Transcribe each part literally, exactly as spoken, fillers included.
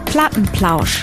Plattenplausch.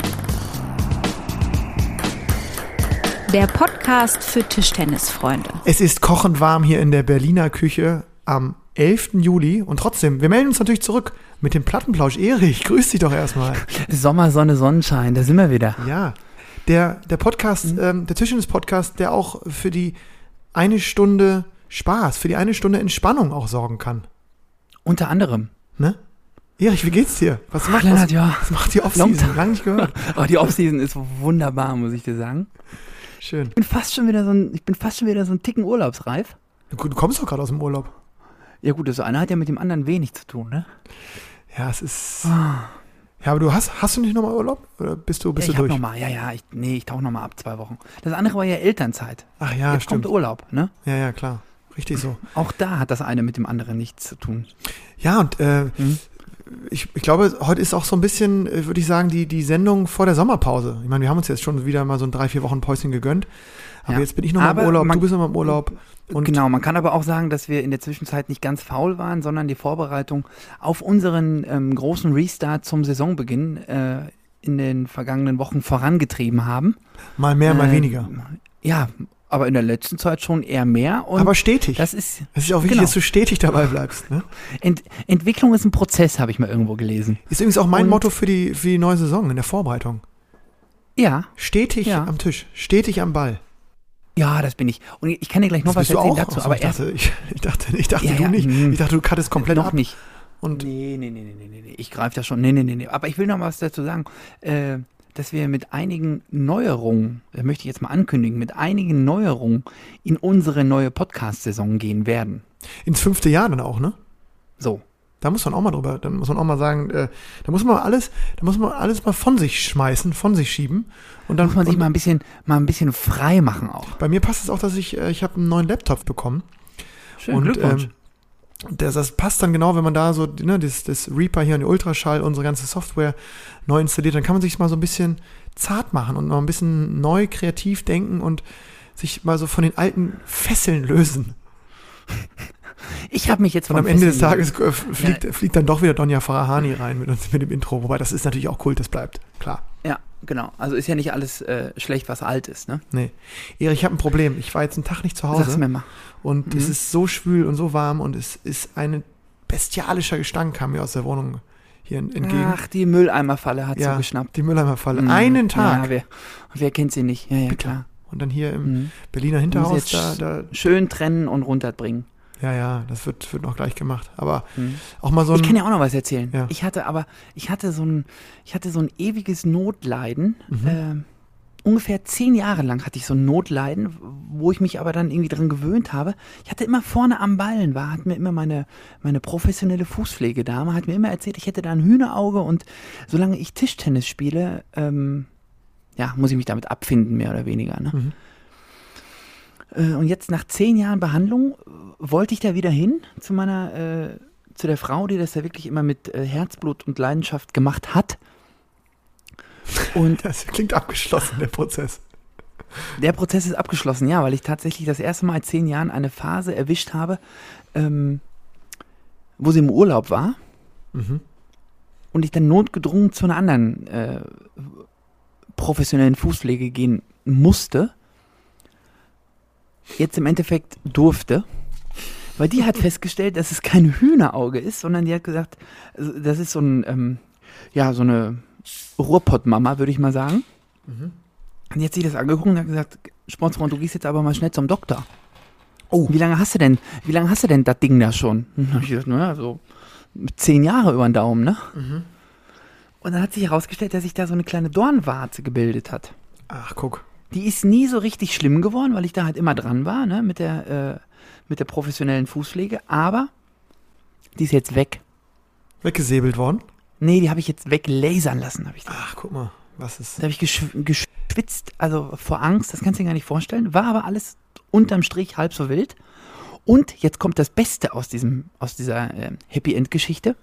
Der Podcast für Tischtennisfreunde. Es ist kochend warm hier in der Berliner Küche am elften Juli und trotzdem, wir melden uns natürlich zurück mit dem Plattenplausch. Erich, grüß dich doch erstmal. Sommer, Sonne, Sonnenschein, da sind wir wieder. Ja, der, der Podcast, mhm. ähm, der Tischtennis-Podcast, der auch für die eine Stunde Spaß, für die eine Stunde Entspannung auch sorgen kann. Unter anderem. Ne? Erich, wie geht's dir? Was macht, Lennart, was, ja. was macht die Offseason? Lange nicht gehört. Oh, die Offseason ist wunderbar, muss ich dir sagen. Schön. Ich bin fast schon wieder so ein, ich bin fast schon wieder so ein Ticken urlaubsreif. Du kommst doch gerade aus dem Urlaub. Ja gut, das eine hat ja mit dem anderen wenig zu tun, ne? Ja, es ist... Ja, aber du hast, hast du nicht nochmal Urlaub? Oder bist du, bist ja, ich du durch? Ich hab nochmal, ja, ja, ich, nee, ich tauche nochmal ab, zwei Wochen. Das andere war ja Elternzeit. Ach ja, Jetzt stimmt. kommt Urlaub, ne? Ja, ja, klar. Richtig so. Auch da hat das eine mit dem anderen nichts zu tun. Ja, und äh, hm? ich, ich glaube, heute ist auch so ein bisschen, würde ich sagen, die, die Sendung vor der Sommerpause. Ich meine, wir haben uns jetzt schon wieder mal so ein drei, vier Wochen Päuschen gegönnt. Aber ja. Jetzt bin ich nochmal im Urlaub, man, du bist nochmal im Urlaub. Und genau, man kann aber auch sagen, dass wir in der Zwischenzeit nicht ganz faul waren, sondern die Vorbereitung auf unseren ähm, großen Restart zum Saisonbeginn äh, in den vergangenen Wochen vorangetrieben haben. Mal mehr, mal äh, weniger. Ja, aber in der letzten Zeit schon eher mehr. Und aber stetig. Das ist, das ist auch wichtig, genau. dass du stetig dabei bleibst. Ne? Ent, Entwicklung ist ein Prozess, habe ich mal irgendwo gelesen. Ist übrigens auch mein und, Motto für die, für die neue Saison in der Vorbereitung. Ja. Stetig ja. am Tisch, stetig am Ball. Ja, das bin ich. Und ich kann dir gleich noch das was erzählen auch? dazu. So, aber ich, erst, dachte, ich, ich dachte, ich dachte ja, du ja, nicht. Mh. Ich dachte, du cuttest komplett noch ab. Noch nicht. Und nee, nee, nee, nee, nee, nee. Ich greife da schon. Nee, nee, nee, nee. Aber ich will noch was dazu sagen. Äh, dass wir mit einigen Neuerungen, das möchte ich jetzt mal ankündigen, mit einigen Neuerungen in unsere neue Podcast-Saison gehen werden. Ins fünfte Jahr dann auch, ne? So. Da muss man auch mal drüber, da muss man auch mal sagen, äh, da muss man alles, da muss man alles mal von sich schmeißen, von sich schieben. Und dann muss man sich mal ein bisschen, mal ein bisschen frei machen auch. Bei mir passt es auch, dass ich, äh, ich habe einen neuen Laptop bekommen. Schön, und, Glückwunsch. Ähm, das, das passt dann genau, wenn man da so, ne, das, das Reaper hier und die Ultraschall, unsere ganze Software neu installiert, dann kann man sich mal so ein bisschen zart machen und mal ein bisschen neu kreativ denken und sich mal so von den alten Fesseln lösen. Ich habe mich jetzt von Und am Ende des Tages fliegt, ja. fliegt dann doch wieder Donja Farahani rein mit uns mit dem Intro, wobei das ist natürlich auch Kult, das bleibt, klar. Ja, genau. Also ist ja nicht alles äh, schlecht, was alt ist, ne? Nee. Erich, ich habe ein Problem. Ich war jetzt einen Tag nicht zu Hause. Sag's mir mal. Und mhm. es ist so schwül und so warm und es ist ein bestialischer Gestank, kam mir aus der Wohnung hier entgegen. Ach, die Mülleimerfalle hat ja, so geschnappt. die Mülleimerfalle. Mhm. Einen Tag. Ja, wer, wer kennt sie nicht? Ja, ja, Bitte. klar. Und dann hier im mhm. Berliner Hinterhaus. Da, da schön trennen und runterbringen. Ja, ja, das wird, wird noch gleich gemacht. Aber mhm. auch mal so ein... Ich kann ja auch noch was erzählen. Ja. Ich hatte aber, ich hatte so ein, ich hatte so ein ewiges Notleiden. Mhm. Äh, ungefähr zehn Jahre lang hatte ich so ein Notleiden, wo ich mich aber dann irgendwie dran gewöhnt habe. Ich hatte immer vorne am Ballen, war, hat mir immer meine, meine professionelle Fußpflegedame, hat mir immer erzählt, ich hätte da ein Hühnerauge und solange ich Tischtennis spiele, ähm, ja, muss ich mich damit abfinden, mehr oder weniger, ne? Mhm. Und jetzt nach zehn Jahren Behandlung wollte ich da wieder hin zu meiner, äh, zu der Frau, die das ja wirklich immer mit äh, Herzblut und Leidenschaft gemacht hat. Und das klingt abgeschlossen, der Prozess. Der Prozess ist abgeschlossen, ja, weil ich tatsächlich das erste Mal in zehn Jahren eine Phase erwischt habe, ähm, wo sie im Urlaub war mhm. und ich dann notgedrungen zu einer anderen äh, professionellen Fußpflege gehen musste. Jetzt im Endeffekt durfte, weil die hat festgestellt, dass es kein Hühnerauge ist, sondern die hat gesagt, das ist so ein, ähm, ja, so eine Ruhrpott-Mama, würde ich mal sagen. Mhm. Und die hat sich das angeguckt und hat gesagt, Sportsfreund, du gehst jetzt aber mal schnell zum Doktor. Oh. Wie lange hast du denn, wie lange hast du denn das Ding da schon? Und dann hab ich gesagt, naja, so zehn Jahre über den Daumen, ne? Mhm. Und dann hat sich herausgestellt, dass sich da so eine kleine Dornwarze gebildet hat. Ach, guck. Die ist nie so richtig schlimm geworden, weil ich da halt immer dran war, ne, mit der, äh, mit der professionellen Fußpflege, aber die ist jetzt weg. Weggesäbelt worden? Nee, die habe ich jetzt weglasern lassen, habe ich da. Ach, guck mal, was ist... Da habe ich geschw- geschwitzt, also vor Angst, das kannst du dir gar nicht vorstellen, war aber alles unterm Strich halb so wild. Und jetzt kommt das Beste aus diesem, aus dieser äh, Happy-End-Geschichte.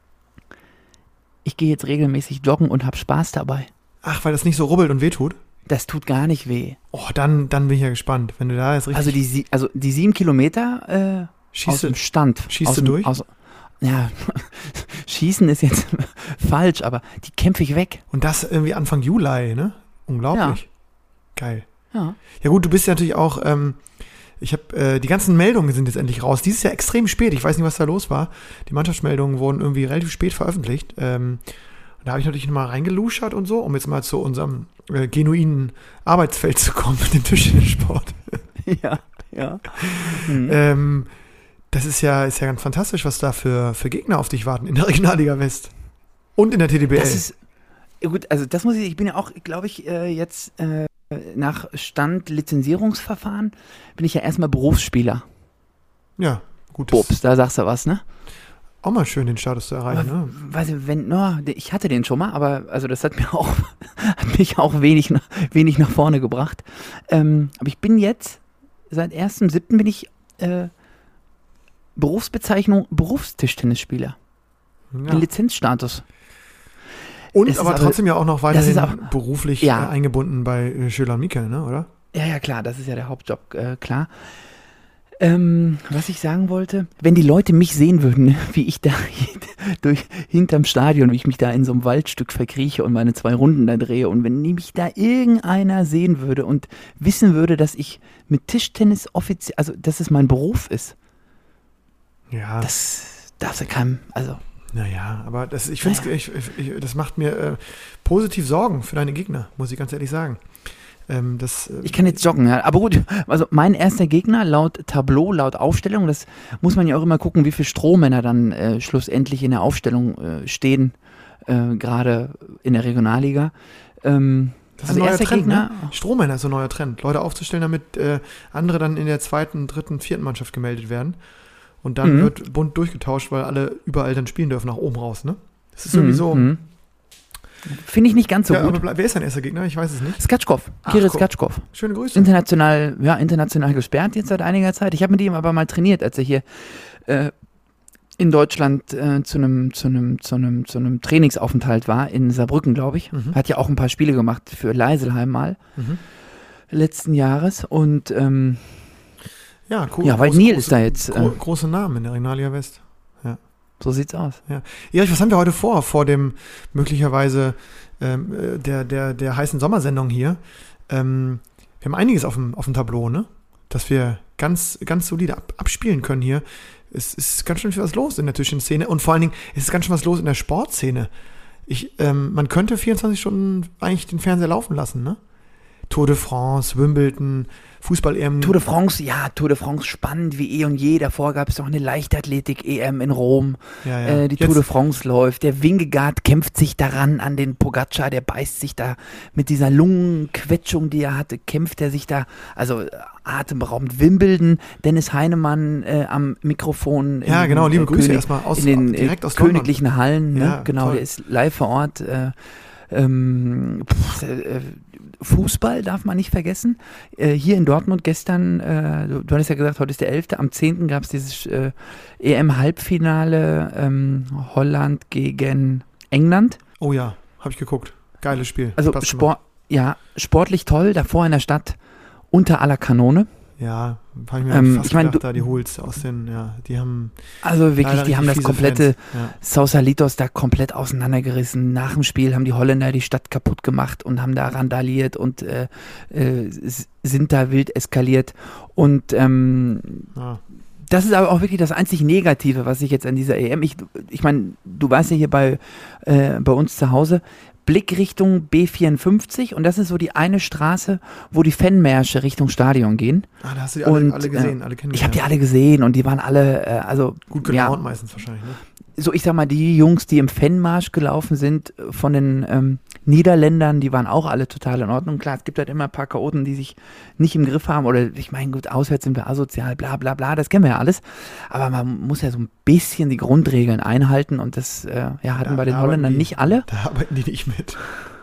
Ich gehe jetzt regelmäßig joggen und habe Spaß dabei. Ach, weil das nicht so rubbelt und wehtut? Das tut gar nicht weh. Oh, dann, dann bin ich ja gespannt, wenn du da jetzt richtig... Also die, also die sieben Kilometer äh, aus dem Stand. Schießt aus du dem, durch? Aus, ja, Schießen ist jetzt falsch, aber die kämpfe ich weg. Und das irgendwie Anfang Juli, ne? Unglaublich. Ja. Geil. Ja. Ja gut, du bist ja natürlich auch, ähm, ich habe, äh, die ganzen Meldungen sind jetzt endlich raus. Dieses Jahr extrem spät, ich weiß nicht, was da los war. Die Mannschaftsmeldungen wurden irgendwie relativ spät veröffentlicht. Ähm, da habe ich natürlich nochmal reingeluschert und so, um jetzt mal zu unserem äh, genuinen Arbeitsfeld zu kommen, dem Tischtennissport. Ja, ja. Mhm. ähm, das ist ja, ist ja ganz fantastisch, was da für, für Gegner auf dich warten in der Regionalliga West. Und in der T D B L. Das ist, ja gut, also das muss ich, ich bin ja auch, glaube ich, äh, jetzt äh, nach Stand Lizenzierungsverfahren bin ich ja erstmal Berufsspieler. Ja, gut. Ups, da sagst du was, ne? Auch mal schön, den Status zu erreichen, Aber, ne? weiß ich, wenn, no, ich hatte den schon mal, aber also das hat mir auch, hat mich auch wenig, wenig nach vorne gebracht. Ähm, aber ich bin jetzt, seit ersten siebten bin ich äh, Berufsbezeichnung Berufstischtennisspieler. Ja. Den Lizenzstatus. Und Es aber ist trotzdem ja auch noch weiterhin auch- beruflich Ja. äh, eingebunden bei äh, Schüler und Mieke, ne, oder? Ja, ja, klar, das ist ja der Hauptjob, äh, klar. Ähm, was ich sagen wollte, wenn die Leute mich sehen würden, ne, wie ich da durch, hinterm Stadion, wie ich mich da in so einem Waldstück verkrieche und meine zwei Runden da drehe und wenn mich da irgendeiner sehen würde und wissen würde, dass ich mit Tischtennis offiziell, also dass es mein Beruf ist, Ja. das darf ja keinem, also Naja, aber das, ich finde, Naja. ich, ich, das macht mir äh, positiv Sorgen für deine Gegner, muss ich ganz ehrlich sagen. Ähm, das, äh, ich kann jetzt joggen, ja. Aber gut, also mein erster Gegner laut Tableau, laut Aufstellung, das muss man ja auch immer gucken, wie viele Strohmänner dann äh, schlussendlich in der Aufstellung äh, stehen, äh, gerade in der Regionalliga. Ähm, das ist also ein neuer erster Trend, Gegner, ne? Strohmänner ist so ein neuer Trend. Leute aufzustellen, damit äh, andere dann in der zweiten, dritten, vierten Mannschaft gemeldet werden. Und dann Mhm. wird bunt durchgetauscht, weil alle überall dann spielen dürfen, nach oben raus, ne? Das ist irgendwie Mhm, so. mhm. Finde ich nicht ganz so ja, gut. aber ble- wer ist dein erster Gegner? Ich weiß es nicht. Skatschkov, Ach, Kirill guck. Skatschkov. Schöne Grüße. International, ja, international gesperrt jetzt seit einiger Zeit. Ich habe mit ihm aber mal trainiert, als er hier äh, in Deutschland äh, zu einem zu einem zu einem zu einem Trainingsaufenthalt war in Saarbrücken, glaube ich. Mhm. Hat ja auch ein paar Spiele gemacht für Leiselheim mal Mhm. letzten Jahres und ähm, Ja, cool. ja, weil Große- Neil große- ist da jetzt. Gro Äh, große Namen in der Regionalliga West. so sieht's aus. Ja, was haben wir heute vor, vor dem möglicherweise ähm, äh, der, der, der heißen Sommersendung hier? Ähm, wir haben einiges auf dem, auf dem Tableau, ne? Dass wir ganz, ganz solide ab, abspielen können hier. Es ist ganz schön viel was los in der Tischtennis-Szene und vor allen Dingen ist es ganz schön was los in der Sportszene. Ich, ähm, man könnte vierundzwanzig Stunden eigentlich den Fernseher laufen lassen, ne? Tour de France, Wimbledon, Fußball-E M. Tour de France, ja, Tour de France spannend wie eh und je. Davor gab es noch eine Leichtathletik-E M in Rom. Ja, ja. Äh, die Jetzt- Tour de France läuft. Der Wingegaard kämpft sich daran an den Pogacar. Der beißt sich da mit dieser Lungenquetschung, die er hatte, kämpft er sich da. Also äh, atemberaubend. Wimbledon, Dennis Heinemann äh, am Mikrofon. Ja, in, genau, liebe äh, Grüße König- erstmal aus- in den äh, direkt aus London. königlichen Hallen. Ne? Ja, Genau, toll. der ist live vor Ort. Äh, ähm, pff, äh, Fußball darf man nicht vergessen. Äh, hier in Dortmund gestern, äh, du, du hattest ja gesagt, heute ist der elfte Am zehnten gab es dieses äh, E M-Halbfinale ähm, Holland gegen England. Oh ja, habe ich geguckt. Geiles Spiel. Also Spaß gemacht. Sport, ja, sportlich toll, davor in der Stadt unter aller Kanone. Ja, habe ich mir Ähm, fast ich mein, gedacht, du- da die Hools aus den, ja, die haben Also wirklich, leider die haben das richtig fiese komplette Fans. Sausalitos da komplett auseinandergerissen. Nach dem Spiel haben die Holländer die Stadt kaputt gemacht und haben da randaliert und äh, äh, s- sind da wild eskaliert. Und ähm, Ja. Ja. das ist aber auch wirklich das einzig Negative, was ich jetzt an dieser E M, ich, ich meine, du warst ja hier bei, äh, bei uns zu Hause, Blickrichtung B vierundfünfzig und das ist so die eine Straße, wo die Fanmärsche Richtung Stadion gehen. Ah, da hast du die alle, Und, alle gesehen, äh, alle kennengelernt. Ich habe die alle gesehen und die waren alle, äh, also Gut ja, gelaunt meistens wahrscheinlich, ne? so ich sag mal, die Jungs, die im Fanmarsch gelaufen sind äh, von den ähm, Niederländern, die waren auch alle total in Ordnung. Klar, es gibt halt immer ein paar Chaoten, die sich nicht im Griff haben oder ich meine, gut, auswärts sind wir asozial, bla bla bla, das kennen wir ja alles. Aber man muss ja so ein bisschen die Grundregeln einhalten und das äh, ja, hatten Ja, bei den da arbeiten Holländern die- nicht alle. Da arbeiten die nicht mit.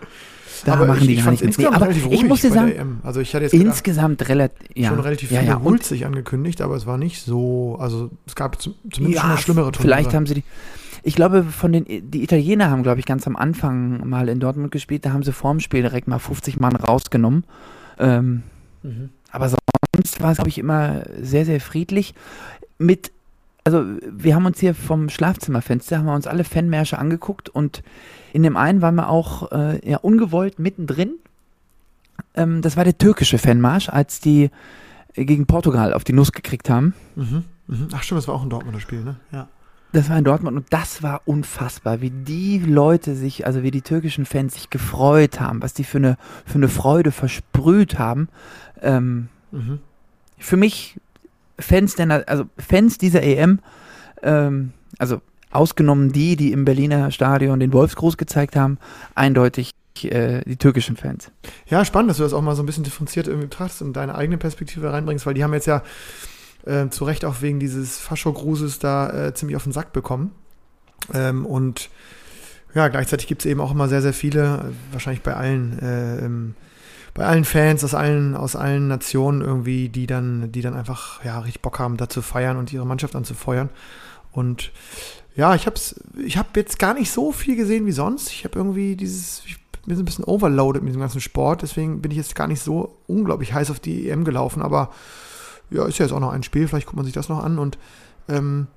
Da aber machen ich, die ich gar fand's nicht mit. Nee, insgesamt aber relativ ich ruhig muss dir bei sagen, der E M. Also ich hatte jetzt gedacht, insgesamt relativ, ja, schon relativ ja, viele ja, Hools sich angekündigt, aber es war nicht so, also es gab zum, zumindest schon ja, mal schlimmere Turniere. vielleicht haben sie die, ich glaube, von den, die Italiener haben, glaube ich, ganz am Anfang mal in Dortmund gespielt, da haben sie vorm Spiel direkt mal fünfzig Mann rausgenommen. Ähm, Mhm. aber sonst war es, glaube ich, immer sehr, sehr friedlich. Mit also wir haben uns hier vom Schlafzimmerfenster, haben wir uns alle Fanmärsche angeguckt und in dem einen waren wir auch äh, ja, ungewollt mittendrin. Ähm, das war der türkische Fanmarsch, als die äh, gegen Portugal auf die Nuss gekriegt haben. Mhm, mhm. Ach stimmt, das war auch ein Dortmunder Spiel, ne? Ja. Das war in Dortmund und das war unfassbar, wie die Leute sich, also wie die türkischen Fans sich gefreut haben, was die für eine, für eine Freude versprüht haben. Ähm, Mhm. Für mich Fans, der, also Fans dieser E M, ähm, also ausgenommen die, die im Berliner Stadion den Wolfsgruß gezeigt haben, eindeutig äh, die türkischen Fans. Ja, spannend, dass du das auch mal so ein bisschen differenziert irgendwie betrachtest und deine eigene Perspektive reinbringst, weil die haben jetzt ja äh, zu Recht auch wegen dieses Fascho-Grußes da äh, ziemlich auf den Sack bekommen. Ähm, und ja, gleichzeitig gibt es eben auch immer sehr, sehr viele, äh, wahrscheinlich bei allen äh, ähm, bei allen Fans aus allen, aus allen Nationen irgendwie, die dann, die dann einfach ja, richtig Bock haben, da zu feiern und ihre Mannschaft anzufeuern. Und ja, ich hab's, ich habe jetzt gar nicht so viel gesehen wie sonst. Ich habe irgendwie dieses, ich bin so ein bisschen overloaded mit diesem ganzen Sport, deswegen bin ich jetzt gar nicht so unglaublich heiß auf die E M gelaufen, aber ja, ist ja jetzt auch noch ein Spiel, vielleicht guckt man sich das noch an und ähm,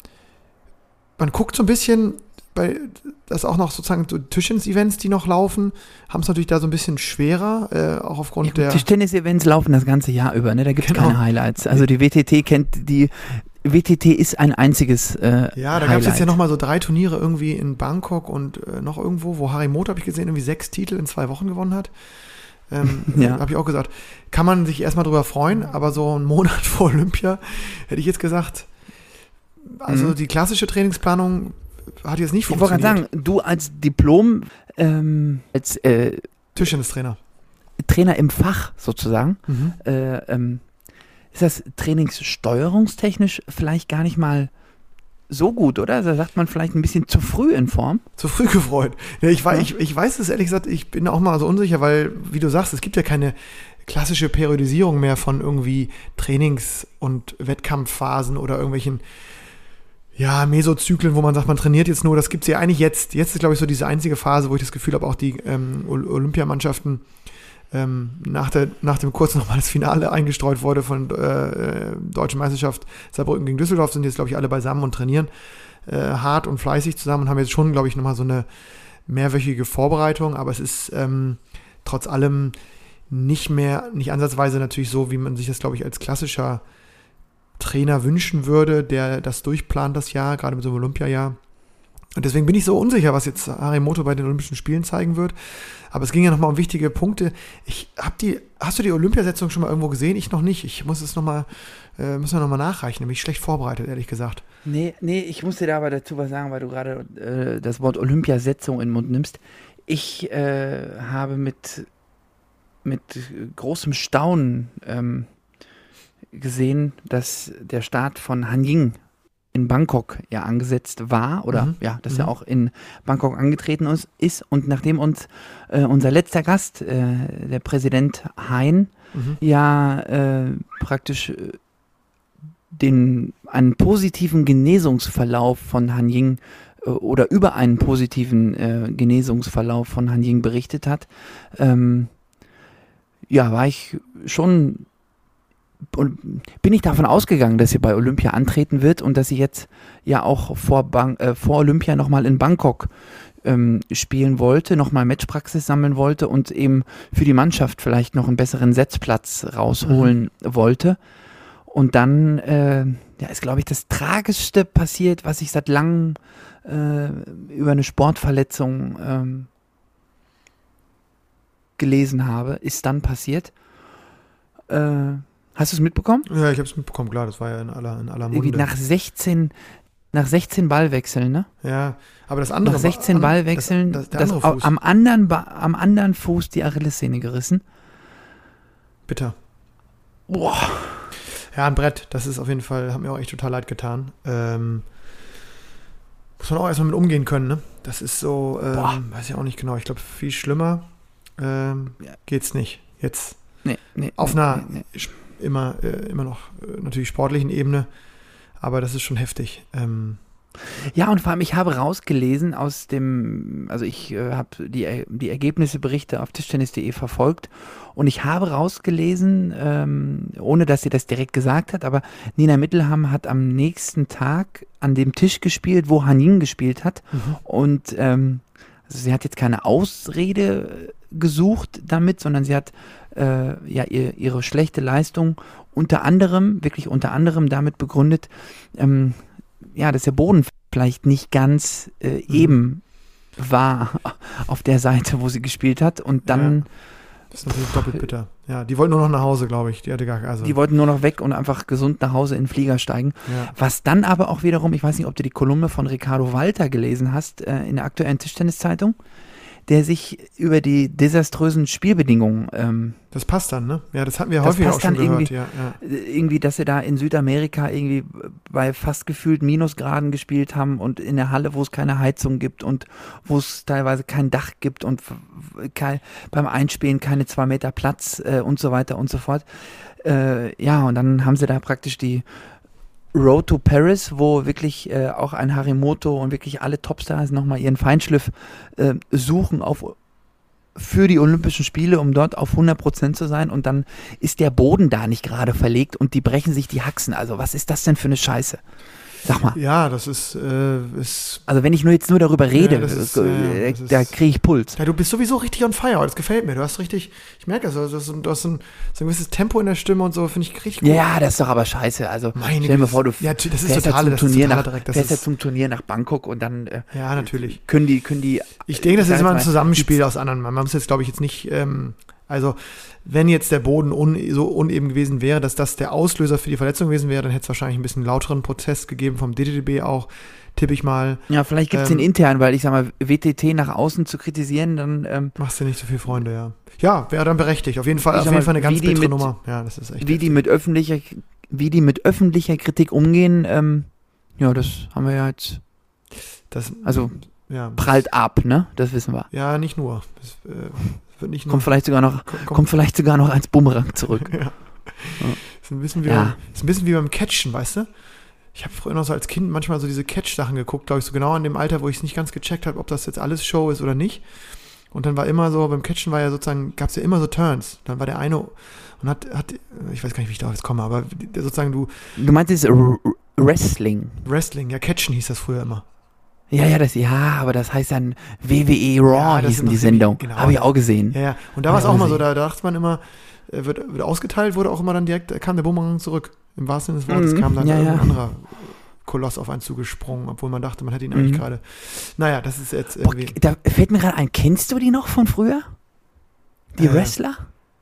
man guckt so ein bisschen, bei das auch noch sozusagen so Tischtennis-Events, die noch laufen, haben es natürlich da so ein bisschen schwerer, äh, auch aufgrund ja, der... Tischtennis-Events laufen das ganze Jahr über, ne? Da gibt es Genau. keine Highlights. Also die W T T kennt, die W T T ist ein einziges äh, Ja, da gab es jetzt ja nochmal so drei Turniere irgendwie in Bangkok und äh, noch irgendwo, wo Harimoto, habe ich gesehen, irgendwie sechs Titel in zwei Wochen gewonnen hat. Ähm, Ja. Habe ich auch gesagt, kann man sich erstmal drüber freuen, aber so einen Monat vor Olympia hätte ich jetzt gesagt, also Mhm. die klassische Trainingsplanung hat jetzt nicht Ich wollte funktioniert. gerade sagen, du als Diplom, ähm, als äh, Tischtennistrainer. Trainer im Fach sozusagen, Mhm. äh, ähm, ist das trainingssteuerungstechnisch vielleicht gar nicht mal so gut, oder? Da sagt man vielleicht ein bisschen zu früh in Form. Zu früh gefreut. Ja, ich, wei- Ja. ich, ich weiß es ehrlich gesagt, ich bin auch mal so unsicher, weil, wie du sagst, es gibt ja keine klassische Periodisierung mehr von irgendwie Trainings- und Wettkampfphasen oder irgendwelchen ja, Mesozyklen, wo man sagt, man trainiert jetzt nur. Das gibt es ja eigentlich jetzt. Jetzt ist, glaube ich, so diese einzige Phase, wo ich das Gefühl habe, auch die ähm, Ol- Olympiamannschaften ähm, nach, der, nach dem kurz nochmal das Finale eingestreut wurde von äh, Deutschen Meisterschaft Saarbrücken gegen Düsseldorf, sind jetzt, glaube ich, alle beisammen und trainieren äh, hart und fleißig zusammen und haben jetzt schon, glaube ich, nochmal so eine mehrwöchige Vorbereitung, aber es ist ähm, trotz allem nicht mehr, nicht ansatzweise natürlich so, wie man sich das, glaube ich, als klassischer Trainer wünschen würde, der das durchplant das Jahr, gerade mit so einem Olympiajahr. Und deswegen bin ich so unsicher, was jetzt Harimoto bei den Olympischen Spielen zeigen wird. Aber es ging ja nochmal um wichtige Punkte. Ich hab die, hast du die Olympiasetzung schon mal irgendwo gesehen? Ich noch nicht. Ich muss es nochmal, äh, müssen wir nochmal nachreichen. Nämlich schlecht vorbereitet, ehrlich gesagt. Nee, nee, ich muss dir da aber dazu was sagen, weil du gerade äh, das Wort Olympiasetzung in den Mund nimmst. Ich äh, habe mit, mit großem Staunen ähm, gesehen, dass der Start von Hanying in Bangkok ja angesetzt war oder Mhm. ja, dass Mhm. er auch in Bangkok angetreten ist, ist. Und nachdem uns äh, unser letzter Gast, äh, der Präsident Hein, Mhm. ja äh, praktisch äh, den, einen positiven Genesungsverlauf von Hanying äh, oder über einen positiven äh, Genesungsverlauf von Hanying berichtet hat, ähm, ja, war ich schon und bin ich davon ausgegangen, dass sie bei Olympia antreten wird und dass sie jetzt ja auch vor, Bang, äh, vor Olympia nochmal in Bangkok ähm, spielen wollte, nochmal Matchpraxis sammeln wollte und eben für die Mannschaft vielleicht noch einen besseren Setzplatz rausholen mhm. wollte. Und dann äh, ja, ist, glaube ich, das Tragischste passiert, was ich seit langem äh, über eine Sportverletzung ähm, gelesen habe, ist dann passiert. Äh, Hast du es mitbekommen? Ja, ich habe es mitbekommen, klar, das war ja in aller, in aller Munde. Irgendwie nach sechzehn, nach sechzehn Ballwechseln, ne? Ja, aber das andere Nach sechzehn an, Ballwechseln, das, das, der das andere Fuß. am, anderen ba- am anderen Fuß die Achillessehne gerissen. Bitter. Boah. Ja, ein Brett, das ist auf jeden Fall, hat mir auch echt total leid getan. Ähm, muss man auch erstmal mit umgehen können, ne? Das ist so, ähm, weiß ich auch nicht genau, ich glaube, viel schlimmer ähm, Ja. geht's nicht. Jetzt Nee, nee. auf nee, einer nee, nee. immer, äh, immer noch äh, natürlich sportlichen Ebene, aber das ist schon heftig. Ähm, Ja, und vor allem, ich habe rausgelesen aus dem, also ich äh, habe die, die Ergebnisse, Berichte auf Tischtennis punkt de verfolgt und ich habe rausgelesen, ähm, ohne dass sie das direkt gesagt hat, aber Nina Mittelham hat am nächsten Tag an dem Tisch gespielt, wo Han Ying gespielt hat Mhm. und ähm, also sie hat jetzt keine Ausrede gesucht damit, sondern sie hat äh, ja ihr, ihre schlechte Leistung unter anderem, wirklich unter anderem damit begründet, ähm, ja, dass der Boden vielleicht nicht ganz äh, Mhm. eben war auf der Seite, wo sie gespielt hat. Und dann, Das ist natürlich doppelt bitter. Ja, die wollten nur noch nach Hause, glaube ich. Die hatte gar also. die wollten nur noch weg und einfach gesund nach Hause in den Flieger steigen. Ja. Was dann aber auch wiederum, ich weiß nicht, ob du die Kolumne von Ricardo Walter gelesen hast, äh, in der aktuellen Tischtenniszeitung, der sich über die desaströsen Spielbedingungen ähm, Das passt dann, ne? Ja, das hatten wir Das häufig auch passt schon dann gehört. irgendwie- Ja, ja. irgendwie, dass sie da in Südamerika irgendwie bei fast gefühlt Minusgraden gespielt haben und in der Halle, wo es keine Heizung gibt und wo es teilweise kein Dach gibt und f- kein, beim Einspielen keine zwei Meter Platz äh, und so weiter und so fort. Äh, ja, und dann haben sie da praktisch die Road to Paris, wo wirklich äh, auch ein Harimoto und wirklich alle Topstars nochmal ihren Feinschliff äh, suchen auf für die Olympischen Spiele, um dort auf hundert Prozent zu sein und dann ist der Boden da nicht gerade verlegt und die brechen sich die Haxen. Also was ist das denn für eine Scheiße? Sag mal. Ja, das ist, äh, ist. Also wenn ich nur jetzt nur darüber rede, Ja, das ist, äh, ja, das da ist- kriege ich Puls. Ja, du bist sowieso richtig on fire. Das gefällt mir. Du hast richtig, ich merke es, also, du hast, so ein- du hast so ein, so ein gewisses Tempo in der Stimme und so, finde ich richtig gut. Ja, das ist doch aber scheiße. Also Meine stell dir mal Güte. vor, du Ja, das ist fährst ja totale- zum das ist Turnier totaler nach, Dreck. Das fährst ja ist- zum Turnier nach Bangkok und dann äh, Ja, natürlich. können die, können die. Ich denke, das ich ist sag immer ein jetzt mal, Zusammenspiel aus anderen. Man muss jetzt, glaube ich, jetzt nicht, ähm, also wenn jetzt der Boden un, so uneben gewesen wäre, dass das der Auslöser für die Verletzung gewesen wäre, dann hätte es wahrscheinlich ein bisschen lauteren Protest gegeben vom D T D B auch, tippe ich mal. Ja, vielleicht gibt es Ähm, den intern, weil ich sag mal, W T T nach außen zu kritisieren, dann ähm, Machst du nicht so viele Freunde, ja. Ja, wäre dann berechtigt. Auf jeden Fall, Ich auf sag jeden mal, Fall eine ganz wie die bittere mit- Nummer. Ja, das ist echt. wie die mit öffentlicher, wie die mit öffentlicher Kritik umgehen, ähm, ja, das haben wir ja jetzt, das, also ja, prallt ab, ne? Das wissen wir. ja, nicht nur. Das äh, wird nicht nur. Kommt vielleicht sogar noch, kommt, kommt vielleicht sogar noch als Bumerang zurück. Ja. Ist ein bisschen wie, Ja. beim, ist ein bisschen wie beim Catchen, weißt du? Ich habe früher noch so als Kind manchmal so diese Catch-Sachen geguckt, glaube ich, so genau an dem Alter, wo ich es nicht ganz gecheckt habe, ob das jetzt alles Show ist oder nicht. Und dann war immer so, beim Catchen war ja sozusagen, gab es ja immer so Turns. Dann war der eine und hat, hat, ich weiß gar nicht, wie ich da jetzt komme, aber der, sozusagen du, Du meinst jetzt R- R- Wrestling? Wrestling, ja, Catchen hieß das früher immer. Ja, ja, das, ja, aber das heißt dann W W E Raw Ja, das hießen sind die doch Sendung. genau. Habe ich auch gesehen. Ja, ja. Und da war es auch mal so, da dachte man immer, äh, wird, wird ausgeteilt, wurde auch immer dann direkt, kam der Bumerang zurück. Im wahrsten Sinne des Wortes Mhm, kam dann ja, irgendein ja. anderer Koloss auf einen zugesprungen, obwohl man dachte, man hätte ihn eigentlich Mhm. gerade. Naja, das ist jetzt Boah, irgendwie. da fällt mir gerade ein, kennst du die noch von früher? Die Äh, Wrestler?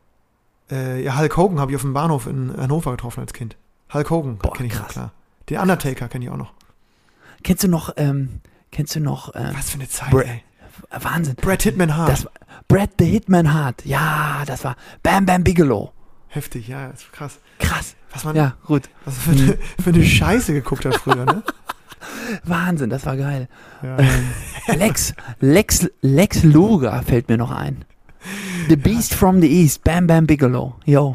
Äh, ja, Hulk Hogan habe ich auf dem Bahnhof in Hannover getroffen als Kind. Hulk Hogan Boah, kenne ich noch, krass. klar. Den Undertaker kenne ich auch noch. Kennst du noch, ähm, kennst du noch, ähm, Was für eine Zeit, Bra- ey. Wahnsinn. Brad Hitman Hart. Das war Brad the Hitman Hart. Ja, das war Bam Bam Bigelow. Heftig, ja, das ist krass. Krass. Was man Ja, gut. was man für, eine, für eine Scheiße geguckt hat früher, ne? Wahnsinn, das war geil. Ja. Ähm, Lex, Lex, Lex Luger fällt mir noch ein. The Beast from the East, Bam Bam Bigelow. Yo.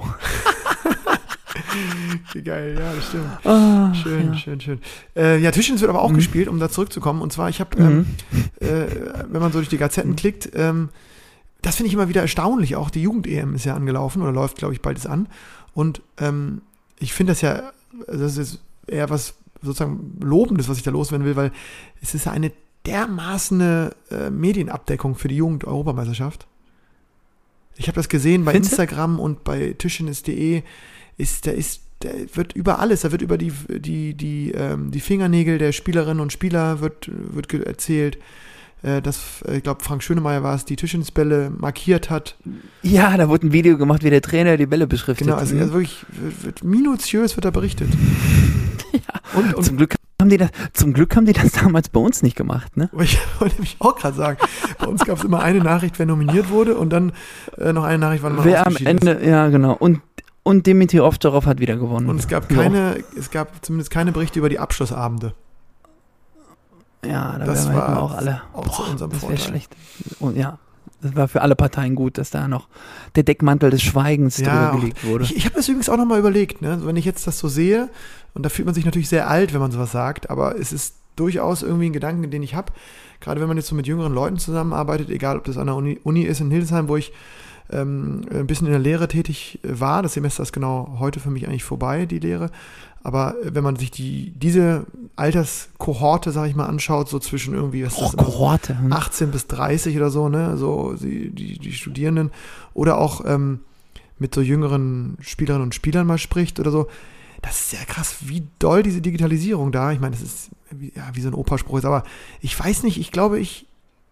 Wie geil, ja, das stimmt. Ah, Schön, ja. schön, schön. Äh, ja, Tischtennis wird aber auch Mhm. gespielt, um da zurückzukommen. Und zwar, ich habe, ähm, Mhm. äh, wenn man so durch die Gazetten Mhm. klickt, ähm, das finde ich immer wieder erstaunlich. Auch die Jugend-E M ist ja angelaufen oder läuft, glaube ich, bald ist an. Und ähm, ich finde das ja, das ist eher was sozusagen Lobendes, was ich da loswerden will, weil es ist ja eine dermaßen äh, Medienabdeckung für die Jugend-Europameisterschaft. Ich habe das gesehen bei Findest du? Instagram und bei Tischtennis punkt de. Ist, der ist, der wird über alles, da wird über die, die, die, ähm, die Fingernägel der Spielerinnen und Spieler wird, wird ge- erzählt, äh, dass, äh, ich glaube, Frank Schönemeyer war es, die Tischtennisbälle markiert hat. Ja, da wurde ein Video gemacht, wie der Trainer die Bälle beschriftet. Genau, also, Mhm. also wirklich, wird, wird minutiös wird da berichtet. Und, und zum, Glück haben die das, zum Glück haben die das damals bei uns nicht gemacht, ne? aber ich wollte nämlich auch gerade sagen, bei uns gab es immer eine Nachricht, wer nominiert wurde und dann äh, noch eine Nachricht, wann man Wer am ausgeschieden ist. Ende, ja genau. Und, und Dimitri Ovtcharov hat wieder gewonnen. Und es gab Ja. keine, es gab zumindest keine Berichte über die Abschlussabende. Ja, da Das wären wir war hätten wir auch alle. auch zu unserem das wäre Vorteil. schlecht. Und ja, Das war für alle Parteien gut, dass da noch der Deckmantel des Schweigens Ja, drüber gelegt wurde. Ich, ich habe das übrigens auch nochmal überlegt, ne? Also wenn ich jetzt das so sehe, und da fühlt man sich natürlich sehr alt, wenn man sowas sagt, aber es ist durchaus irgendwie ein Gedanke, den ich habe, gerade wenn man jetzt so mit jüngeren Leuten zusammenarbeitet, egal ob das an der Uni, Uni ist in Hildesheim, wo ich ähm, ein bisschen in der Lehre tätig war, das Semester ist genau heute für mich eigentlich vorbei, die Lehre, aber wenn man sich die diese Alterskohorte, sag ich mal, anschaut, so zwischen irgendwie was ist Oh, das immer so, Kohorte. hm. achtzehn bis dreißig oder so, ne, so die, die, die Studierenden oder auch ähm, mit so jüngeren Spielerinnen und Spielern mal spricht oder so, das ist ja krass, wie doll diese Digitalisierung da, ich meine, das ist wie, ja, wie so ein Operspruch ist, aber ich weiß nicht, ich glaube, ich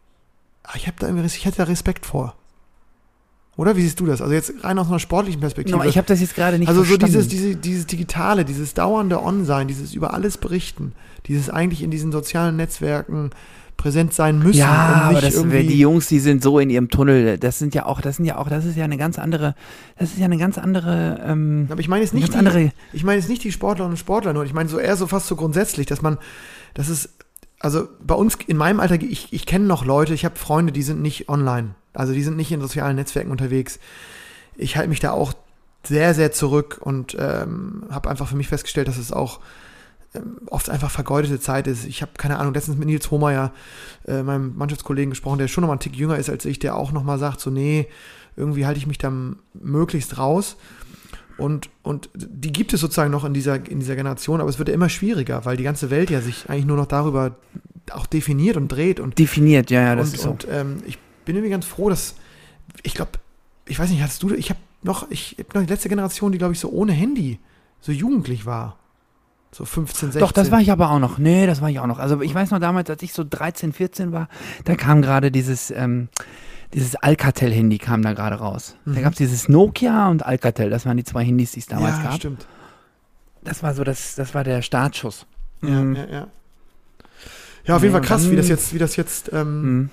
ich habe da irgendwie, ich hätte da Respekt vor. Oder wie siehst du das? Also jetzt rein aus einer sportlichen Perspektive. No, ich habe das jetzt gerade nicht Also so verstanden. dieses, diese, dieses Digitale, dieses dauernde On-Sein, dieses über alles berichten, dieses eigentlich in diesen sozialen Netzwerken präsent sein müssen. Ja, und nicht aber das, irgendwie, die Jungs, die sind so in ihrem Tunnel. Das sind ja auch, das sind ja auch, das ist ja eine ganz andere, das ist ja eine ganz andere, ähm, aber ich meine jetzt eine nicht ganz die, andere. ich meine jetzt nicht die Sportlerinnen und Sportler nur, ich meine so eher so fast so grundsätzlich, dass man, das ist, also bei uns in meinem Alter, ich, ich kenne noch Leute, ich habe Freunde, die sind nicht online, also die sind nicht in sozialen Netzwerken unterwegs. Ich halte mich da auch sehr, sehr zurück und ähm, habe einfach für mich festgestellt, dass es auch ähm, oft einfach vergeudete Zeit ist. Ich habe, keine Ahnung, letztens mit Nils Hohmeier, äh, meinem Mannschaftskollegen, gesprochen, der schon noch mal einen Tick jünger ist als ich, der auch noch mal sagt, so nee, irgendwie halte ich mich da möglichst raus. Und, und die gibt es sozusagen noch in dieser, in dieser Generation, aber es wird ja immer schwieriger, weil die ganze Welt ja sich eigentlich nur noch darüber auch definiert und dreht. Und, Definiert, ja, ja, das und, ist so. und ähm, ich bin irgendwie ganz froh, dass, ich glaube, ich weiß nicht, hattest du, ich habe noch, ich habe noch die letzte Generation, die, glaube ich, so ohne Handy, so jugendlich war. So fünfzehn, sechzehn. Doch, das war ich aber auch noch. Nee, das war ich auch noch. Also ich weiß noch damals, als ich so dreizehn, vierzehn war, da kam gerade dieses, ähm, dieses Alcatel-Handy kam da gerade raus. Mhm. Da gab es dieses Nokia und Alcatel, das waren die zwei Handys, die es damals ja, gab. stimmt. Das war so, das, das war der Startschuss. Ja, Mhm. ja, ja. Ja, auf jeden Ja, Fall krass, dann- wie das jetzt, wie das jetzt, ähm, Mhm.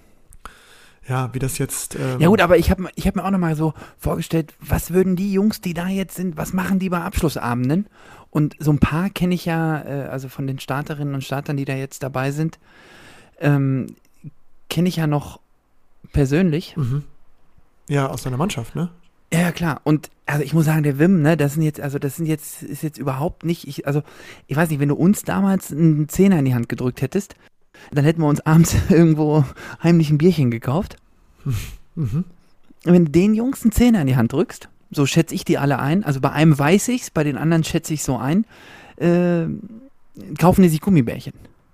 ja, wie das jetzt. Ähm, Ja gut, aber ich habe ich hab mir auch nochmal so vorgestellt, was würden die Jungs, die da jetzt sind, was machen die bei Abschlussabenden? Und so ein paar kenne ich ja, äh, also von den Starterinnen und Startern, die da jetzt dabei sind, ähm, kenne ich ja noch persönlich. Mhm. Ja, aus deiner Mannschaft, ne? Ja, ja, klar. Und also ich muss sagen, der Wim, ne, das sind jetzt, also das sind jetzt, ist jetzt überhaupt nicht, ich, also ich weiß nicht, wenn du uns damals einen Zehner in die Hand gedrückt hättest, dann hätten wir uns abends irgendwo heimlich ein Bierchen gekauft. Mhm. Wenn du den Jungs einen Zehner in die Hand drückst, so schätze ich die alle ein, also bei einem weiß ich's, bei den anderen schätze ich so ein, äh, kaufen die sich Gummibärchen.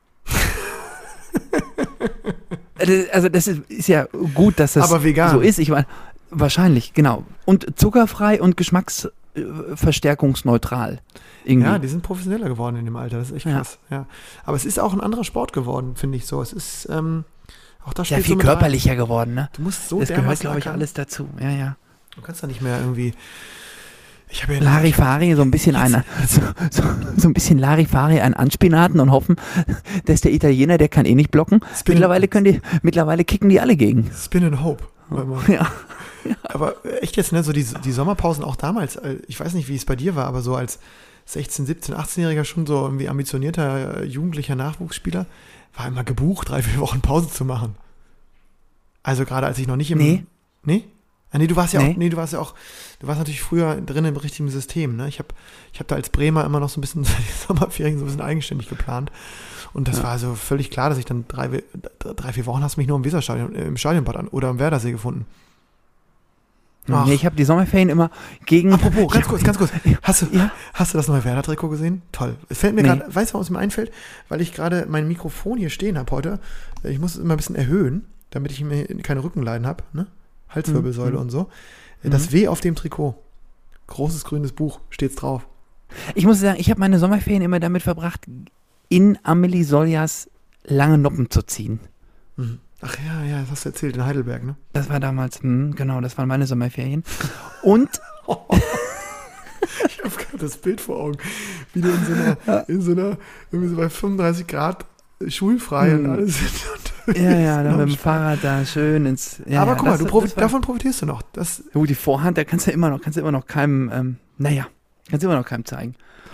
Also- Also das ist, ist ja gut, dass das Aber vegan. so ist. Ich meine, wahrscheinlich, genau. Und zuckerfrei und geschmacksverstärkungsneutral. Irgendwie. Ja, die sind professioneller geworden in dem Alter, das ist echt Ja. krass. Ja. Aber es ist auch ein anderer Sport geworden, finde ich so. Es ist, ähm, auch das Sehr spielt viel so mit rein. körperlicher geworden, ne? Du musst so Das gehört, dermaßen glaube ich, ackern. alles dazu. Ja, ja. Du kannst da nicht mehr irgendwie. Ich habe ja Larifari, so ein bisschen ein, so, so, so ein bisschen Larifari, ein Anspinaten und hoffen, dass der Italiener, der kann eh nicht blocken. Spin- Mittlerweile können die, mittlerweile kicken die alle gegen. Spin and Hope. Weil man- Ja. Aber echt jetzt, ne, so die, die Sommerpausen auch damals, äh, ich weiß nicht, wie es bei dir war, aber so als sechzehn-, siebzehn-, achtzehnjähriger schon so irgendwie ambitionierter äh, jugendlicher Nachwuchsspieler, war immer gebucht, drei, vier Wochen Pause zu machen. Also gerade als ich noch nicht im... Nee. Nee? Ah, nee, du warst ja Nee. auch, nee, du warst ja auch, du warst natürlich früher drin im richtigen System, ne? Ich habe ich hab da als Bremer immer noch so ein bisschen die Sommerferien so ein bisschen eigenständig geplant. Und das Ja. war also völlig klar, dass ich dann drei, drei vier Wochen hast du mich nur im Weserstadion, äh, im Stadionbad an oder am Werdersee gefunden. Ach. Nee, ich habe die Sommerferien immer gegen. Apropos, ganz kurz, ganz kurz. Hast du, Ja. hast du das neue Werder-Trikot gesehen? Toll. Es fällt mir Nee. gerade, weißt du, warum es mir einfällt? Weil ich gerade mein Mikrofon hier stehen habe heute. Ich muss es immer ein bisschen erhöhen, damit ich mir keine Rückenleiden habe, ne? Halswirbelsäule Mhm. und so. Das W auf dem Trikot. Großes grünes Buch, steht's drauf. Ich muss sagen, ich habe meine Sommerferien immer damit verbracht, in Amelie Soljas lange Noppen zu ziehen. Mhm. Ach ja, ja, das hast du erzählt, in Heidelberg, ne? Das war damals, hm, genau, das waren meine Sommerferien. Und Ich habe gerade das Bild vor Augen, wie du in so einer, in so einer, irgendwie so bei fünfunddreißig Grad schulfrei und Hm. alles sind unterwegs. ja, ja, dann mit dem Am Fahrrad da schön ins. Ja, Aber ja, guck mal, das- du profi- das war- davon profitierst du noch. Das, Oh, die Vorhand, da kannst du immer noch, kannst du immer noch keinem, ähm, naja, kannst du immer noch keinem zeigen.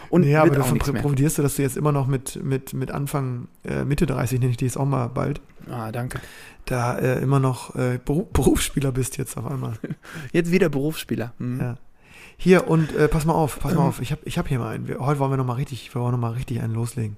Und ja, aber wird auch davon nichts mehr. profitierst du, dass du jetzt immer noch mit, mit, mit Anfang, äh, Mitte dreißig, nenne ich dich jetzt auch mal bald, Ah, danke. da äh, immer noch äh, Beru- Berufsspieler bist jetzt auf einmal. Jetzt wieder Berufsspieler. Mhm. Ja. Hier, und äh, pass mal auf, pass mal auf, ich habe ich hab hier mal einen. Wir, heute wollen wir noch mal richtig, wir wollen noch mal richtig einen loslegen.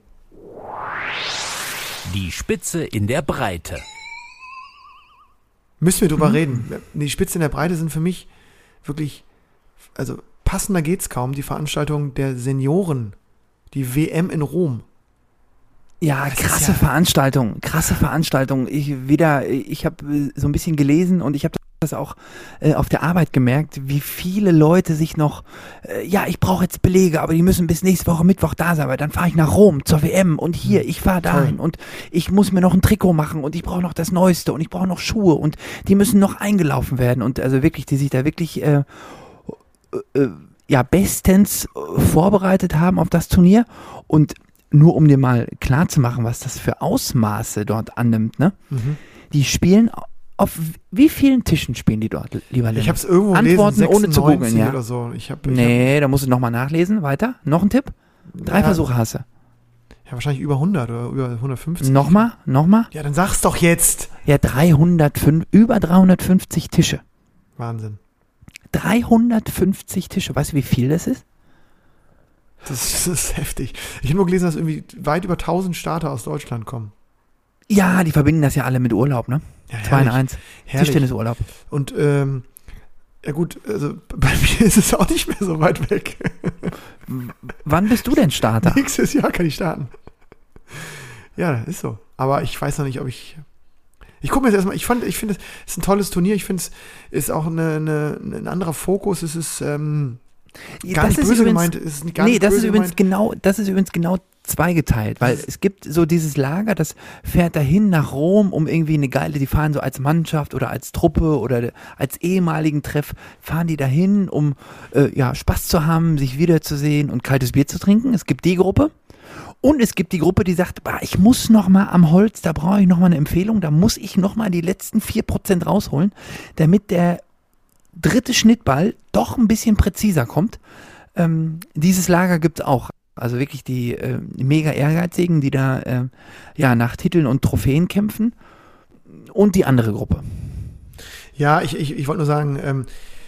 Die Spitze in der Breite. Müssen wir drüber mhm. reden. Die Spitze in der Breite sind für mich wirklich, also passender geht's kaum, die Veranstaltung der Senioren, die W M in Rom. Ja, Das krasse ist ja- Veranstaltung, krasse Veranstaltung. Ich wieder, ich habe so ein bisschen gelesen und ich habe das auch äh, auf der Arbeit gemerkt, wie viele Leute sich noch, äh, ja, ich brauche jetzt Belege, aber die müssen bis nächste Woche Mittwoch da sein, weil dann fahre ich nach Rom zur W M und hier, ich fahre dahin und ich muss mir noch ein Trikot machen und ich brauche noch das Neueste und ich brauche noch Schuhe und die müssen noch eingelaufen werden und also wirklich, die sich da wirklich äh, äh, ja, bestens äh, vorbereitet haben auf das Turnier und nur um dir mal klar zu machen, was das für Ausmaße dort annimmt, ne? Mhm. Die spielen auf wie vielen Tischen spielen die dort, lieber Lennart? Ich habe es irgendwo Antworten gelesen, ohne zu googeln, sechsundneunzig ja. oder so. Ich hab, ich Nee, da musst du nochmal nachlesen. Weiter. Noch ein Tipp? Drei Ja. Versuche hast du. hab, ja, wahrscheinlich über hundert oder über hundertfünfzig. Nochmal? Nochmal? Ja, dann sag's doch jetzt. Ja, dreihundertfünf, über dreihundertfünfzig Tische. Wahnsinn. dreihundertfünfzig Tische. Weißt du, wie viel das ist? Das, das ist heftig. Ich habe nur gelesen, dass irgendwie weit über tausend Starter aus Deutschland kommen. Ja, die verbinden das ja alle mit Urlaub, ne? Ja, Zwei in herrlich. eins. Herrlich. Tischtennisurlaub. Und ähm, ja gut, also bei mir ist es auch nicht mehr so weit weg. Wann bist du denn Starter? Nächstes Jahr kann ich starten. Ja, ist so. Aber ich weiß noch nicht, ob ich. Ich gucke mir das erstmal, ich fand, ich finde, es ist ein tolles Turnier. Ich finde, es ist auch eine, eine, ein anderer Fokus. Es ist ähm, gar Das nicht ist böse übrigens- gemeint. Es ist gar Nee, nicht das ist böse übrigens gemeint. genau, das ist übrigens genau zweigeteilt, weil es gibt so dieses Lager, das fährt dahin nach Rom, um irgendwie eine geile, die fahren so als Mannschaft oder als Truppe oder als ehemaligen Treff, fahren die dahin, um äh, ja, Spaß zu haben, sich wiederzusehen und kaltes Bier zu trinken. Es gibt die Gruppe. Und es gibt die Gruppe, die sagt, bah, ich muss noch mal am Holz, da brauche ich noch mal eine Empfehlung, da muss ich noch mal die letzten vier Prozent rausholen, damit der dritte Schnittball doch ein bisschen präziser kommt. Ähm, dieses Lager gibt es auch. Also wirklich die äh, mega Ehrgeizigen, die da äh, ja, nach Titeln und Trophäen kämpfen. Und die andere Gruppe. Ja, ich, ich, ich wollte nur sagen, ähm,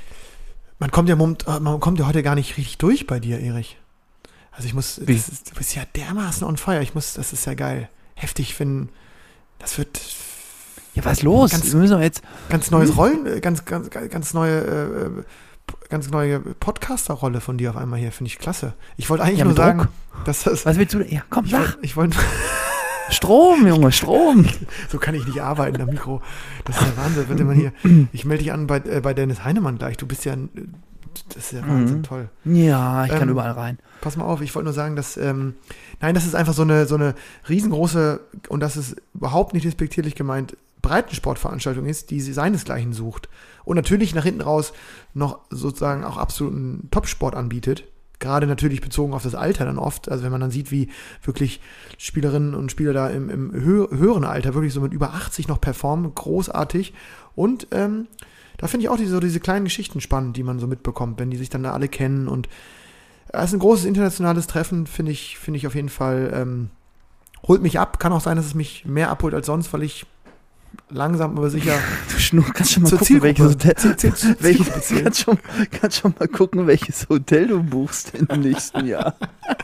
man kommt ja moment, man kommt ja heute gar nicht richtig durch bei dir, Erich. Also ich muss, Wie? das ist, du bist ja dermaßen on fire. Ich muss, das ist ja geil. Heftig finden. Das wird Ja, was ist los? Ganz- Wir müssen doch jetzt. ganz neues Rollen, äh, ganz, ganz, ganz neue, äh, ganz neue Podcaster-Rolle von dir auf einmal hier. Finde ich klasse. Ich wollte eigentlich Ja, nur mit sagen, Druck. dass das. Was willst du? Ja, komm, Ich sag. wollte, ich wollte, Strom, Junge, Strom. so kann ich nicht arbeiten am Mikro. Das ist ja Wahnsinn. Wenn man hier, ich melde dich an bei, äh, bei Dennis Heinemann gleich. Du bist ja, ein- das ist ja Wahnsinn, Mhm. toll. Ja, ich kann Ähm, überall rein. Pass mal auf, ich wollte nur sagen, dass, ähm, nein, das ist einfach so eine, so eine riesengroße, und das ist überhaupt nicht despektierlich gemeint, Breitensportveranstaltung ist, die sie seinesgleichen sucht. Und natürlich nach hinten raus noch sozusagen auch absoluten Topsport anbietet. Gerade natürlich bezogen auf das Alter dann oft. Also wenn man dann sieht, wie wirklich Spielerinnen und Spieler da im, im hö- höheren Alter wirklich so mit über achtzig noch performen, großartig. Und ähm, da finde ich auch diese, so diese kleinen Geschichten spannend, die man so mitbekommt, wenn die sich dann da alle kennen. Und es ist ein großes internationales Treffen, finde ich, finde ich auf jeden Fall, ähm, holt mich ab. Kann auch sein, dass es mich mehr abholt als sonst, weil ich langsam aber sicher Du Schnur, kannst schon mal zur gucken, welches Zielgruppe, Hotel, Ziel- Ziel- Ziel- welches, Zielgruppe zählen. kannst, schon, kannst schon mal gucken, welches Hotel du buchst im nächsten Jahr.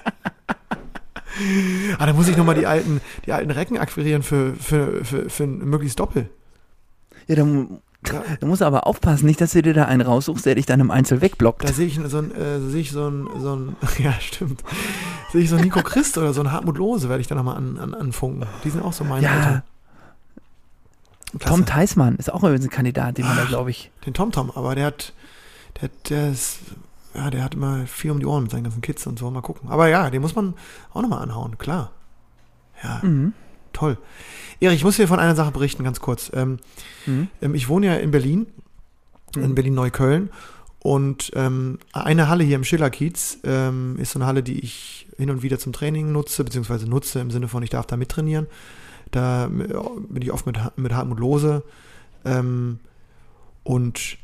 Ah, da muss ich nochmal die alten, die alten Recken akquirieren für, für, für, für ein möglichst Doppel. Ja, dann, dann musst du aber aufpassen, nicht, dass du dir da einen raussuchst, der dich dann im Einzel wegblockt. Da sehe ich so ein, äh, sehe ich so ein, so ein, ja stimmt, sehe ich so ein Nico Christ oder so ein Hartmut Lose, werde ich da nochmal an, an, anfunken. Die sind auch so mein Ja. Alter. Klasse. Tom Theismann ist auch übrigens ein Kandidat, den man da, glaube ich. Den Tom Tom, aber der hat, der, der ist, ja, der hat immer viel um die Ohren mit seinen ganzen Kids und so, mal gucken. Aber ja, den muss man auch nochmal anhauen, klar. Ja, Mhm. toll. Erich, ich muss dir von einer Sache berichten, ganz kurz. Ähm, Mhm. ähm, ich wohne ja in Berlin, in Mhm. Berlin-Neukölln, und ähm, eine Halle hier im Schillerkiez ähm, ist so eine Halle, die ich hin und wieder zum Training nutze, beziehungsweise nutze im Sinne von, ich darf da mittrainieren. Da bin ich oft mit, mit Hartmut Lose. Ähm, und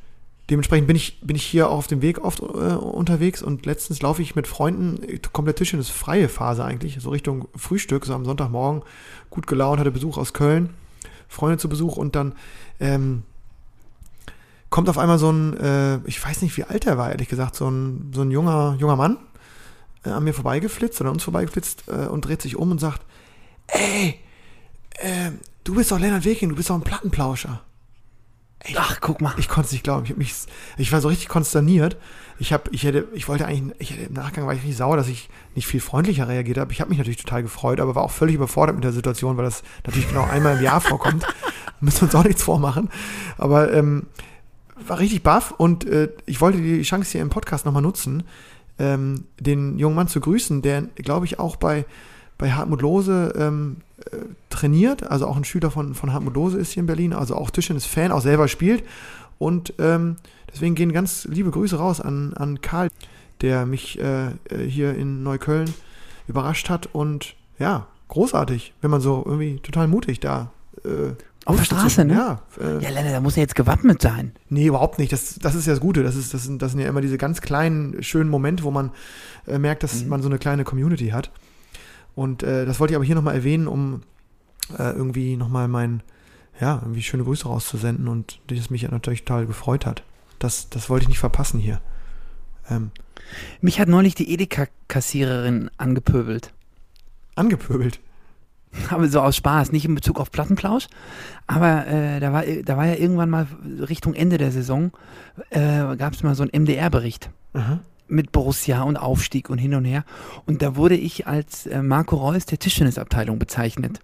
dementsprechend bin ich, bin ich hier auch auf dem Weg oft äh, unterwegs und letztens laufe ich mit Freunden, komplett Tischtennis, freie Phase eigentlich, so Richtung Frühstück, so am Sonntagmorgen, gut gelaunt, hatte Besuch aus Köln, Freunde zu Besuch und dann ähm, kommt auf einmal so ein, äh, ich weiß nicht, wie alt er war, ehrlich gesagt, so ein, so ein junger, junger Mann äh, an mir vorbeigeflitzt oder an uns vorbeigeflitzt äh, und dreht sich um und sagt, ey, äh, du bist doch Lennart Weking, du bist doch ein Plattenplauscher. Ey, Ach, guck mal. Ich konnte es nicht glauben. Ich, hab mich, ich war so richtig konsterniert. Ich habe, ich hätte, ich wollte eigentlich, ich hätte, im Nachgang war ich richtig sauer, dass ich nicht viel freundlicher reagiert habe. Ich habe mich natürlich total gefreut, aber war auch völlig überfordert mit der Situation, weil das natürlich genau einmal im Jahr vorkommt. Müssen wir uns auch nichts vormachen. Aber ähm, war richtig baff und äh, ich wollte die Chance hier im Podcast nochmal nutzen, ähm, den jungen Mann zu grüßen, der, glaube ich, auch bei bei Hartmut Lohse ähm, äh, trainiert, also auch ein Schüler von, von Hartmut Lohse ist hier in Berlin, also auch Tischtennis-Fan, auch selber spielt und ähm, deswegen gehen ganz liebe Grüße raus an, an Karl, der mich äh, hier in Neukölln überrascht hat und ja, großartig, wenn man so irgendwie total mutig da äh, auf der Straße, ne? Ja, äh, ja, Lennart, da muss er jetzt gewappnet sein. Nee, überhaupt nicht. Das, das ist ja das Gute. Das, ist, das, sind, das sind ja immer diese ganz kleinen, schönen Momente, wo man äh, merkt, dass mhm. man so eine kleine Community hat. Und äh, das wollte ich aber hier nochmal erwähnen, um äh, irgendwie nochmal mein, ja, irgendwie schöne Grüße rauszusenden und das mich natürlich total gefreut hat. Das, das wollte ich nicht verpassen hier. Ähm, Mich hat neulich die Edeka-Kassiererin angepöbelt. Angepöbelt? Aber so aus Spaß, nicht in Bezug auf Plattenplausch, aber äh, da, war, da war ja irgendwann mal Richtung Ende der Saison, äh, gab es mal so einen M D R-Bericht. Aha. Mit Borussia und Aufstieg und hin und her. Und da wurde ich als äh, Marco Reus der Tischtennisabteilung bezeichnet.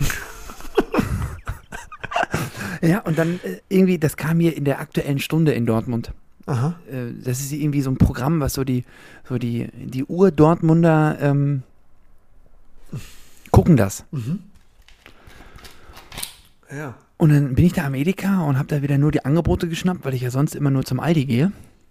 Ja, und dann äh, irgendwie, das kam mir in der Aktuellen Stunde in Dortmund. Aha. Äh, das ist irgendwie so ein Programm, was so die, so die, die Ur-Dortmunder ähm, gucken das. Mhm. Ja. Und dann bin ich da am Edeka und habe da wieder nur die Angebote geschnappt, weil ich ja sonst immer nur zum Aldi gehe.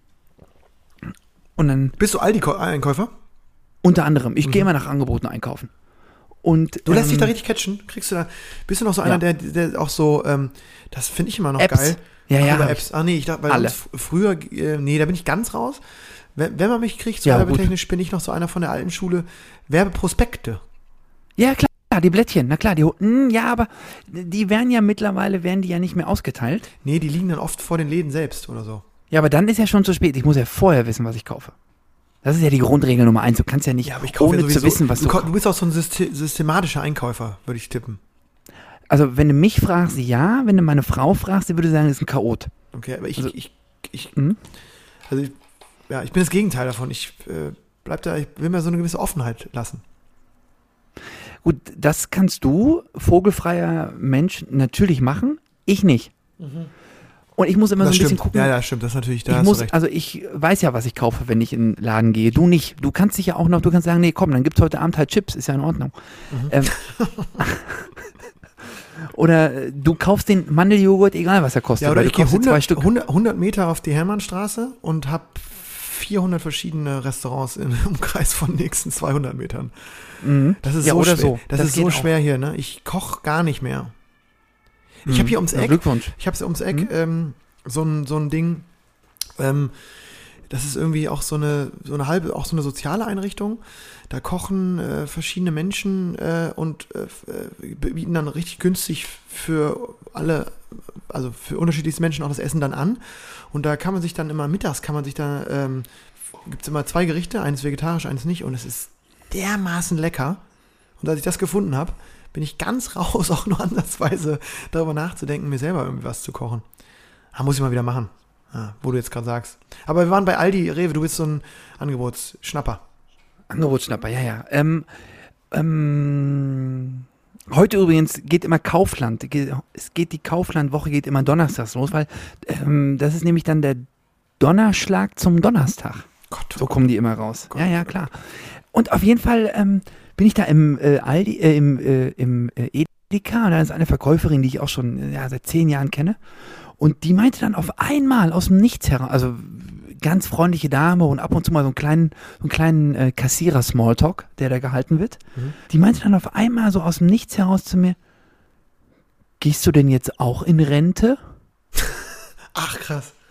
Und dann Bist du Aldi-Einkäufer? Unter anderem. Ich Mhm. gehe immer nach Angeboten einkaufen. Und, Du lässt ähm, dich da richtig catchen? Kriegst du da, bist du noch so einer, Ja. der, der auch so, ähm, das finde ich immer noch Apps. geil. Ja, Ach, ja, über hab Apps. Ah, nee, ich dachte, bei Alle. uns f- früher, äh, nee, da bin ich ganz raus. Wenn, wenn man mich kriegt, so Ja, werbetechnisch, bin ich noch so einer von der alten Schule. Werbeprospekte. Ja, klar, die Blättchen, na klar, die, mh, ja, aber die werden ja mittlerweile, werden die ja nicht mehr ausgeteilt. Nee, die liegen dann oft vor den Läden selbst oder so. Ja, aber dann ist ja schon zu spät. Ich muss ja vorher wissen, was ich kaufe. Das ist ja die Grundregel Nummer eins. Du kannst ja nicht, Ja, aber ich kaufe ohne ja sowieso, zu wissen, was du, du kau- kaufst. du bist auch so ein syste- systematischer Einkäufer, würde ich tippen. Also, wenn du mich fragst, ja. Wenn du meine Frau fragst, sie würde sagen, das ist ein Chaot. Okay, aber ich, Also- ich, ich, Mhm. also ich, ja, ich bin das Gegenteil davon. Ich äh, bleib da, ich will mir so eine gewisse Offenheit lassen. Gut, das kannst du, vogelfreier Mensch, natürlich machen. Ich nicht. Und ich muss immer Das so ein bisschen stimmt. gucken. Ja, ja, stimmt. Das ist natürlich, da ich hast muss, du recht. also ich weiß ja, was ich kaufe, wenn ich in den Laden gehe. Du nicht. Du kannst dich ja auch noch, du kannst sagen, nee, komm, dann gibt's heute Abend halt Chips, ist ja in Ordnung. Mhm. Ähm, oder äh, du kaufst den Mandeljoghurt, egal was er kostet. Ja, oder weil ich du gehe kaufst dir zwei hundert, Stück. hundert, hundert Meter auf die Hermannstraße und habe vierhundert verschiedene Restaurants im Umkreis von nächsten zweihundert Metern. Mhm. Das ist Ja, so oder schwer. so. Das, Das ist so geht auch. schwer hier, ne? Ich koche gar nicht mehr. Ich Mhm. habe hier ums Ja, Eck, Glückwunsch. ich habe ums Eck Mhm. ähm, so ein so ein Ding. Ähm, das ist irgendwie auch so eine so eine halbe, auch so eine soziale Einrichtung. Da kochen äh, verschiedene Menschen äh, und äh, äh, bieten dann richtig günstig für alle, also für unterschiedlichste Menschen auch das Essen dann an. Und da kann man sich dann immer mittags, kann man sich da, ähm, gibt es immer zwei Gerichte, eines vegetarisch, eines nicht. Und es ist dermaßen lecker. Und als ich das gefunden habe, bin ich ganz raus, auch nur ansatzweise darüber nachzudenken, mir selber irgendwie was zu kochen. Ah, muss ich mal wieder machen, ah, wo du jetzt gerade sagst. Aber wir waren bei Aldi, Rewe, du bist so ein Angebotsschnapper. Angebotsschnapper, ja, ja. Ähm, ähm, heute übrigens geht immer Kaufland. Ge- Es geht die Kaufland-Woche geht immer donnerstags los, weil ähm, das ist nämlich dann der Donnerschlag zum Donnerstag. Gott, So kommen die immer raus. Gott. Ja, ja, klar. Und auf jeden Fall ähm, bin ich da im äh, Aldi, äh, im, äh, im äh, Edeka und da ist eine Verkäuferin, die ich auch schon äh, ja, seit zehn Jahren kenne. Und die meinte dann auf einmal aus dem Nichts heraus, also ganz freundliche Dame und ab und zu mal so einen kleinen, so einen kleinen äh, Kassierer-Smalltalk, der da gehalten wird. Mhm. Die meinte dann auf einmal so aus dem Nichts heraus zu mir, gehst du denn jetzt auch in Rente? Ach, krass.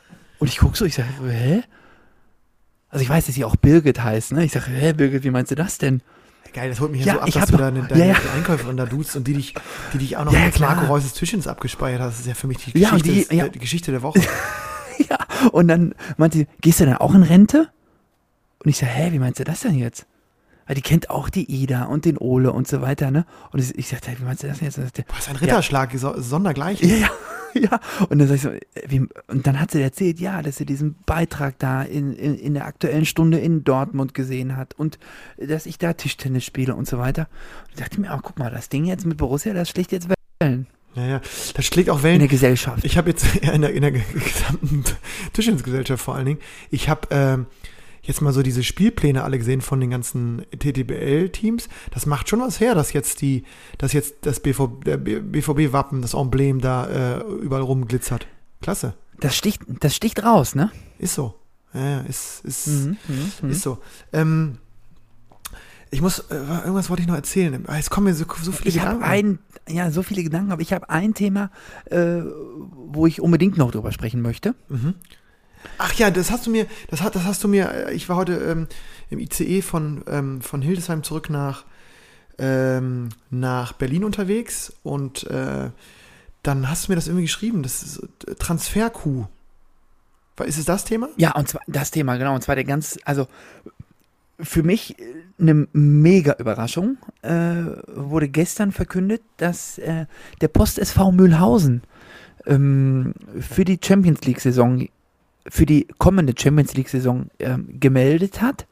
Und ich gucke so, ich sage, hä? Also ich weiß, dass sie auch Birgit heißt, ne? Ich sage, hä, Birgit, wie meinst du das denn? Geil, das holt mich Ja, ja so ab, ich dass hab du noch- da deine, deine ja, ja. Einkäuferin da duzt und die dich, die dich auch noch Ja, ja, als klar. Marco Reus des Tischchens abgespeichert hast. Das ist ja für mich die Ja, Geschichte, und die- des, ja. äh, die Geschichte der Woche. Ja, und dann meinte sie, gehst du dann auch in Rente? Und ich sage, hä, wie meinst du das denn jetzt? Weil die kennt auch die Ida und den Ole und so weiter, ne? Und ich, ich sagte, wie meinst du das denn jetzt? Und sagte, Was ein Ritterschlag, so, sondergleichen. ja, ja, ja. Und dann sag ich so, äh, wie, und dann hat sie erzählt, ja, dass sie diesen Beitrag da in, in, in der Aktuellen Stunde in Dortmund gesehen hat und dass ich da Tischtennis spiele und so weiter. Und ich dachte mir, oh, guck mal, das Ding jetzt mit Borussia, das schlägt jetzt Wellen Ja, ja. Das schlägt auch in Wellen. der Gesellschaft. Ich habe jetzt ja, in der, in der gesamten Tischtennisgesellschaft vor allen Dingen, ich habe ähm, jetzt mal so diese Spielpläne alle gesehen von den ganzen T T B L-Teams. Das macht schon was her, dass jetzt die, dass jetzt das B V B-Wappen, das Emblem da äh, überall rumglitzert. Klasse. Das sticht, das sticht raus, ne? Ist so. Ja, ja, ist, ist, Mhm, mhm, ist so. Ähm, ich muss, äh, irgendwas wollte ich noch erzählen. Ah, Jetzt kommen mir so, so viele Ich habe Gedanken. ein, ja, so viele Gedanken, aber ich habe ein Thema, äh, wo ich unbedingt noch drüber sprechen möchte. Ach ja, das hast du mir, das, hat, das hast du mir, ich war heute ähm, im I C E von, ähm, von Hildesheim zurück nach, ähm, nach Berlin unterwegs und äh, dann hast du mir das irgendwie geschrieben, das ist äh, Transfer-Coup. War- Ist es das Thema? Ja, und zwar das Thema, genau, und zwar der ganz, also für mich eine mega Überraschung, äh, wurde gestern verkündet, dass äh, der Post S V Mühlhausen ähm, für die Champions League-Saison, für die kommende Champions League-Saison ähm, gemeldet hat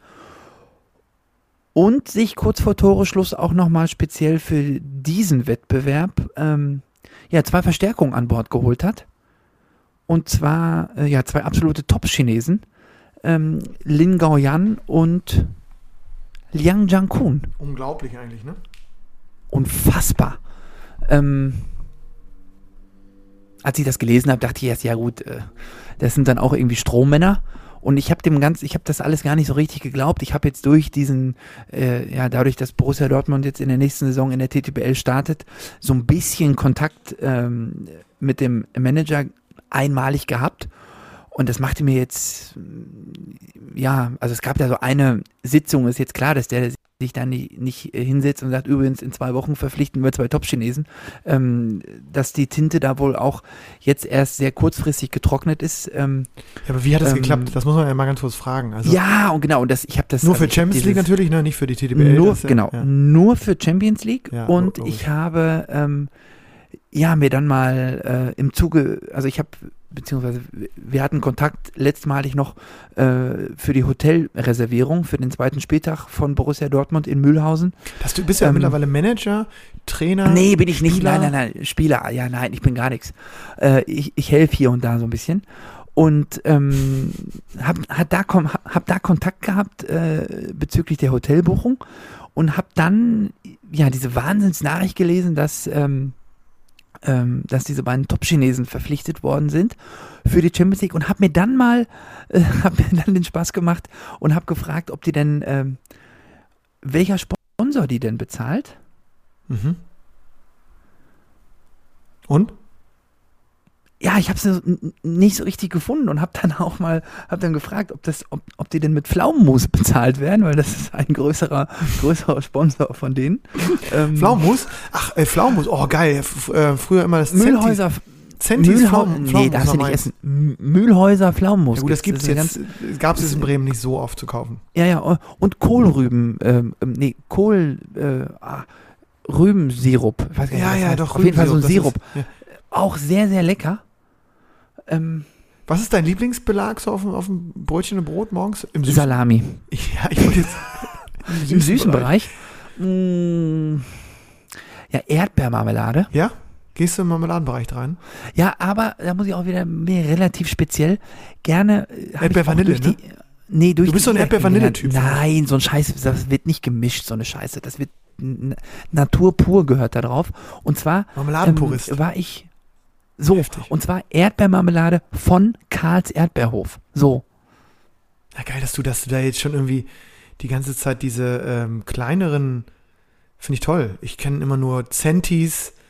und sich kurz vor Toreschluss auch nochmal speziell für diesen Wettbewerb ähm, ja, zwei Verstärkungen an Bord geholt hat. Und zwar äh, ja, zwei absolute Top-Chinesen, ähm, Lin Gaoyan und Liang Jiankun. Unglaublich eigentlich, ne? Unfassbar. Ähm, als ich das gelesen habe, dachte ich erst, ja gut, äh, das sind dann auch irgendwie Strommänner. Und ich habe dem ganz, ich habe das alles gar nicht so richtig geglaubt. Ich habe jetzt durch diesen, äh, ja, dadurch, dass Borussia Dortmund jetzt in der nächsten Saison in der T T B L startet, so ein bisschen Kontakt ähm, mit dem Manager einmalig gehabt. Und das machte mir jetzt, ja, also es gab da so eine Sitzung, ist jetzt klar, dass der sich da nicht, nicht hinsetzt und sagt, übrigens in zwei Wochen verpflichten wir zwei Top-Chinesen, ähm, dass die Tinte da wohl auch jetzt erst sehr kurzfristig getrocknet ist. Ähm, Ja, aber wie hat das Ähm, geklappt? Das muss man ja mal ganz kurz fragen. Also ja, und genau, und das, ich habe das nur also für ich hab Champions League dieses- natürlich, ne? Nicht für die T T B L. Nur, das ist ja- genau, Ja. nur für Champions League. Ja, und logisch. ich habe ähm, ja mir dann mal äh, im Zuge, also ich habe, beziehungsweise wir hatten Kontakt letztmalig noch äh, für die Hotelreservierung für den zweiten Spieltag von Borussia Dortmund in Mühlhausen. Das, du bist ja Ähm, mittlerweile Manager, Trainer. Nee, bin ich nicht. Spieler. Nein, nein, nein. Spieler. Ja, nein, ich bin gar nichts. Äh, ich ich helfe hier und da so ein bisschen. Und ähm, hab, hat da, kom- hab da Kontakt gehabt äh, bezüglich der Hotelbuchung und habe dann ja diese Wahnsinnsnachricht gelesen, dass, ähm, ähm, dass diese beiden Top-Chinesen verpflichtet worden sind für die Champions League und habe mir dann mal äh, hab mir dann den Spaß gemacht und habe gefragt, ob die denn ähm, welcher Sponsor die denn bezahlt. Mhm. Und? Ja, ich habe es nicht so richtig gefunden und habe dann auch mal, habe dann gefragt, ob das, ob, ob die denn mit Pflaumenmus bezahlt werden, weil das ist ein größerer, größerer Sponsor von denen. Ähm, Pflaumenmus? Ach, äh, Pflaumenmus. Oh, geil. F äh, früher immer das Mühlhäuser, Zentis Mühlhäuser, Pflaumen, nee, Pflaumenmus darfst du war nicht meins. essen. M- Mühlhäuser Pflaumenmus. Ja gut, das gibt's ist eine jetzt, gab es jetzt in Bremen nicht so oft zu kaufen. Ganz, ja, ja, und Kohlrüben, ähm, ähm, nee, Kohl, äh, ah, Rübensirup. Ich weiß gar nicht, Ja, was das ja, heißt. doch. Auf jeden Fall so ein Rübensirup, Sirup. das ist- ja. Auch sehr, sehr lecker. Ähm, Was ist dein Lieblingsbelag so auf dem, auf dem Brötchen und Brot morgens? Im süßen, Salami. ja, ich wollte jetzt Im süßen Bereich. Mm, ja, Erdbeermarmelade. Ja? Gehst du im Marmeladenbereich rein? Ja, aber da muss ich auch wieder mir relativ speziell gerne. äh, hab ich Erdbeer auch Vanille, durch die, Nee, durch Du bist die so ein Ida Erdbeer-Vanille-Typ. kennengelernt. Nein, so ein Scheiß, das wird nicht gemischt, so eine Scheiße. Das wird n- Natur pur gehört da drauf. Und zwar Marmeladenpurist. ähm, war ich so, Heftig. und zwar Erdbeermarmelade von Karls Erdbeerhof. So. Ja, geil, dass du, dass du da jetzt schon irgendwie die ganze Zeit diese ähm, kleineren, finde ich toll. Ich kenne immer nur Zentis,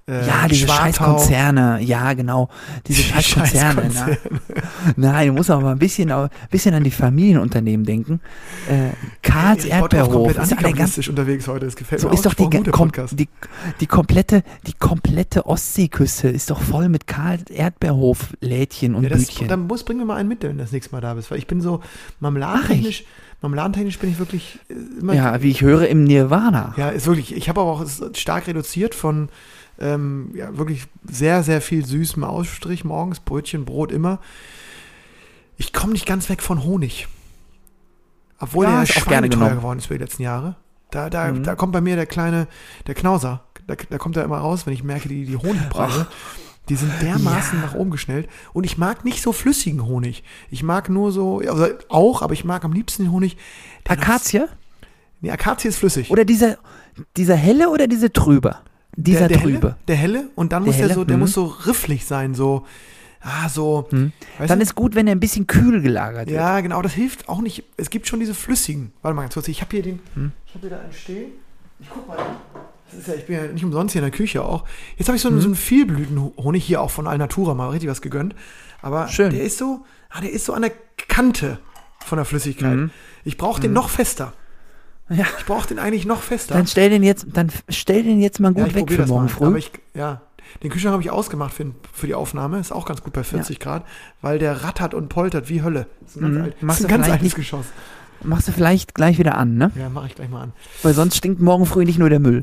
äh, Ja, diese scheiß Schwartau. Konzerne, ja genau, diese Die scheiß Konzerne. Scheißkonzerne. Nein, du musst auch mal ein bisschen, ein bisschen an die Familienunternehmen denken. Äh, Karls Ey, Bottrop Erdbeerhof, komplett ist ja der ganz, antikapitalistisch unterwegs heute. Das gefällt so mir ist doch die, ausgesprochen gut, der kom, Podcast. die, die, komplette, die komplette Ostseeküste ist doch voll mit Karls Erdbeerhof-Lädchen und Ja, das, Bütchen. dann muss, bring mir mal einen mit, wenn du das nächste Mal da bist. Weil ich bin so, marmeladentechnisch, marmeladentechnisch bin ich wirklich äh, immer. Ja, wie ich höre, im Nirvana. Ja, ist wirklich. Ich habe aber auch es ist stark reduziert von ähm, ja, wirklich sehr, sehr viel süßem Ausstrich morgens, Brötchen, Brot immer. Ich komme nicht ganz weg von Honig. Obwohl Ja, der ist auch gerne schweineteuer genommen. geworden ist für die letzten Jahre. Da, da, Mhm. da kommt bei mir der kleine, der Knauser. Da, da kommt er immer raus, wenn ich merke, die, die Honigpreise, die sind dermaßen Ja. nach oben geschnellt. Und ich mag nicht so flüssigen Honig. Ich mag nur so, also auch, aber ich mag am liebsten den Honig. der noch- Akazie? Nee, Akazie ist flüssig. Oder dieser, dieser helle oder diese trübe? Dieser der, der trübe. Helle, der helle und dann Der muss der helle, so, der mhm. muss so rifflig sein, so, ah, so. Hm. Weißt Dann du? ist gut, wenn er ein bisschen kühl gelagert wird. Ja, genau, das hilft auch nicht. Es gibt schon diese flüssigen. Warte mal ganz kurz, ich habe hier den, Hm. ich habe hier da einen stehen. Ich guck mal. Das ist ja, ich bin ja nicht umsonst hier in der Küche auch. Jetzt habe ich so, einen- Hm. so einen Vielblütenhonig hier auch von Alnatura mal richtig was gegönnt. Aber Schön. der ist so, ah, der ist so an der Kante von der Flüssigkeit. Mhm. Ich brauche den noch fester. Ja. Ich brauche den eigentlich noch fester. Dann stell den jetzt, dann f- stell den jetzt mal Ja, gut ich weg probier für das morgen mal. früh. Aber ich, ja, den Kühlschrank habe ich ausgemacht für, für die Aufnahme. Ist auch ganz gut bei vierzig Grad, weil der rattert und poltert wie Hölle. Das ist ein ganz, Mhm. alt, das Machst ist ein du ganz vielleicht altes nicht- Geschoss. Machst du vielleicht gleich wieder an, ne? Ja, mache ich gleich mal an. Weil sonst stinkt morgen früh nicht nur der Müll.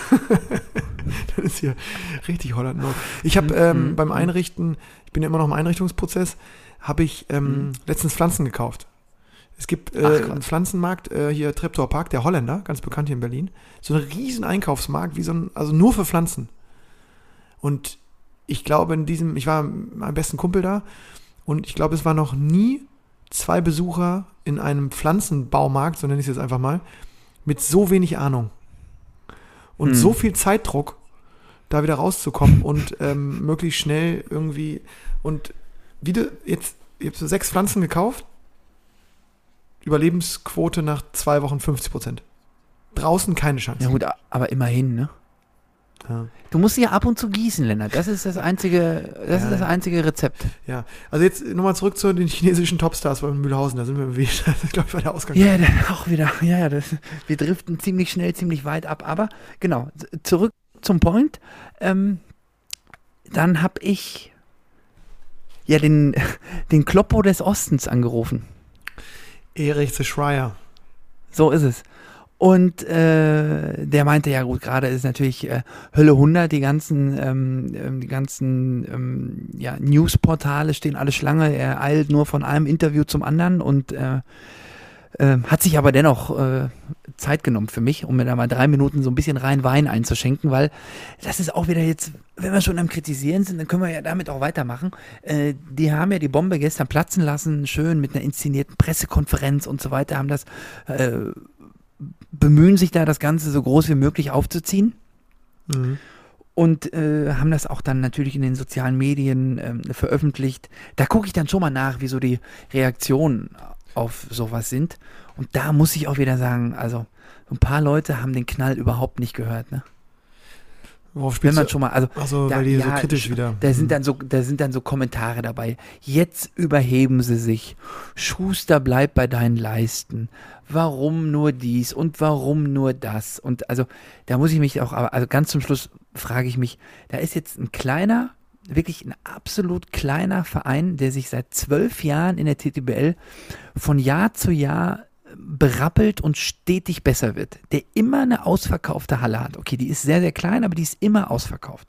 Das ist hier richtig Holland Not. Ich habe ähm, Mhm. beim Einrichten, ich bin ja immer noch im Einrichtungsprozess, habe ich ähm, Mhm. letztens Pflanzen gekauft. Es gibt äh, Ach Gott. einen Pflanzenmarkt, äh, hier Treptower Park, der Holländer, ganz bekannt hier in Berlin. So ein riesen Einkaufsmarkt, wie so ein, also nur für Pflanzen. Und ich glaube in diesem, ich war mit meinem besten Kumpel da und ich glaube, es war noch nie zwei Besucher in einem Pflanzenbaumarkt, so nenne ich es jetzt einfach mal, mit so wenig Ahnung. Und Hm. so viel Zeitdruck, da wieder rauszukommen und ähm, möglichst schnell irgendwie und wie du jetzt, ich habe so sechs Pflanzen gekauft, Überlebensquote nach zwei Wochen fünfzig Prozent. Draußen keine Chance. Ja gut, aber immerhin, ne? Ja. Du musst sie ja ab und zu gießen, Lennart. Das ist das einzige, das Ja. ist das einzige Rezept. Ja, also jetzt nochmal zurück zu den chinesischen Topstars bei Mühlhausen, da sind wir wieder, das ist glaube ich war der Ausgang. Ja, da- auch wieder. Ja, ja, das, wir driften ziemlich schnell, ziemlich weit ab. Aber genau, z- zurück zum Point. Ähm, dann habe ich ja den, den Kloppo des Ostens angerufen. Erich the Schreier. So ist es. Und äh, der meinte, ja gut, gerade ist natürlich äh, Hölle hundert, die ganzen, ähm, ähm, die ganzen ähm, ja, Newsportale stehen alle Schlange, er eilt nur von einem Interview zum anderen und äh, äh, hat sich aber dennoch äh, Zeit genommen für mich, um mir da mal drei Minuten so ein bisschen rein Wein einzuschenken, weil das ist auch wieder jetzt, wenn wir schon am Kritisieren sind, dann können wir ja damit auch weitermachen. Äh, die haben ja die Bombe gestern platzen lassen, schön mit einer inszenierten Pressekonferenz und so weiter, haben das äh, bemühen sich da, das Ganze so groß wie möglich aufzuziehen Mhm. und äh, haben das auch dann natürlich in den sozialen Medien ähm, veröffentlicht. Da gucke ich dann schon mal nach, wie so die Reaktionen auf sowas sind. Und da muss ich auch wieder sagen, also ein paar Leute haben den Knall überhaupt nicht gehört. Ne? Worauf Wenn spielst man du? schon mal, also Achso, da- weil die so ja, kritisch wieder. da sind Mhm. dann so, da sind dann so Kommentare dabei. Jetzt überheben sie sich. Schuster, bleib bei deinen Leisten. Warum nur dies und warum nur das? Und also, da muss ich mich auch, aber also ganz zum Schluss frage ich mich, da ist jetzt ein kleiner, wirklich ein absolut kleiner Verein, der sich seit zwölf Jahren in der T T B L von Jahr zu Jahr berappelt und stetig besser wird, der immer eine ausverkaufte Halle hat. Okay, die ist sehr, sehr klein, aber die ist immer ausverkauft.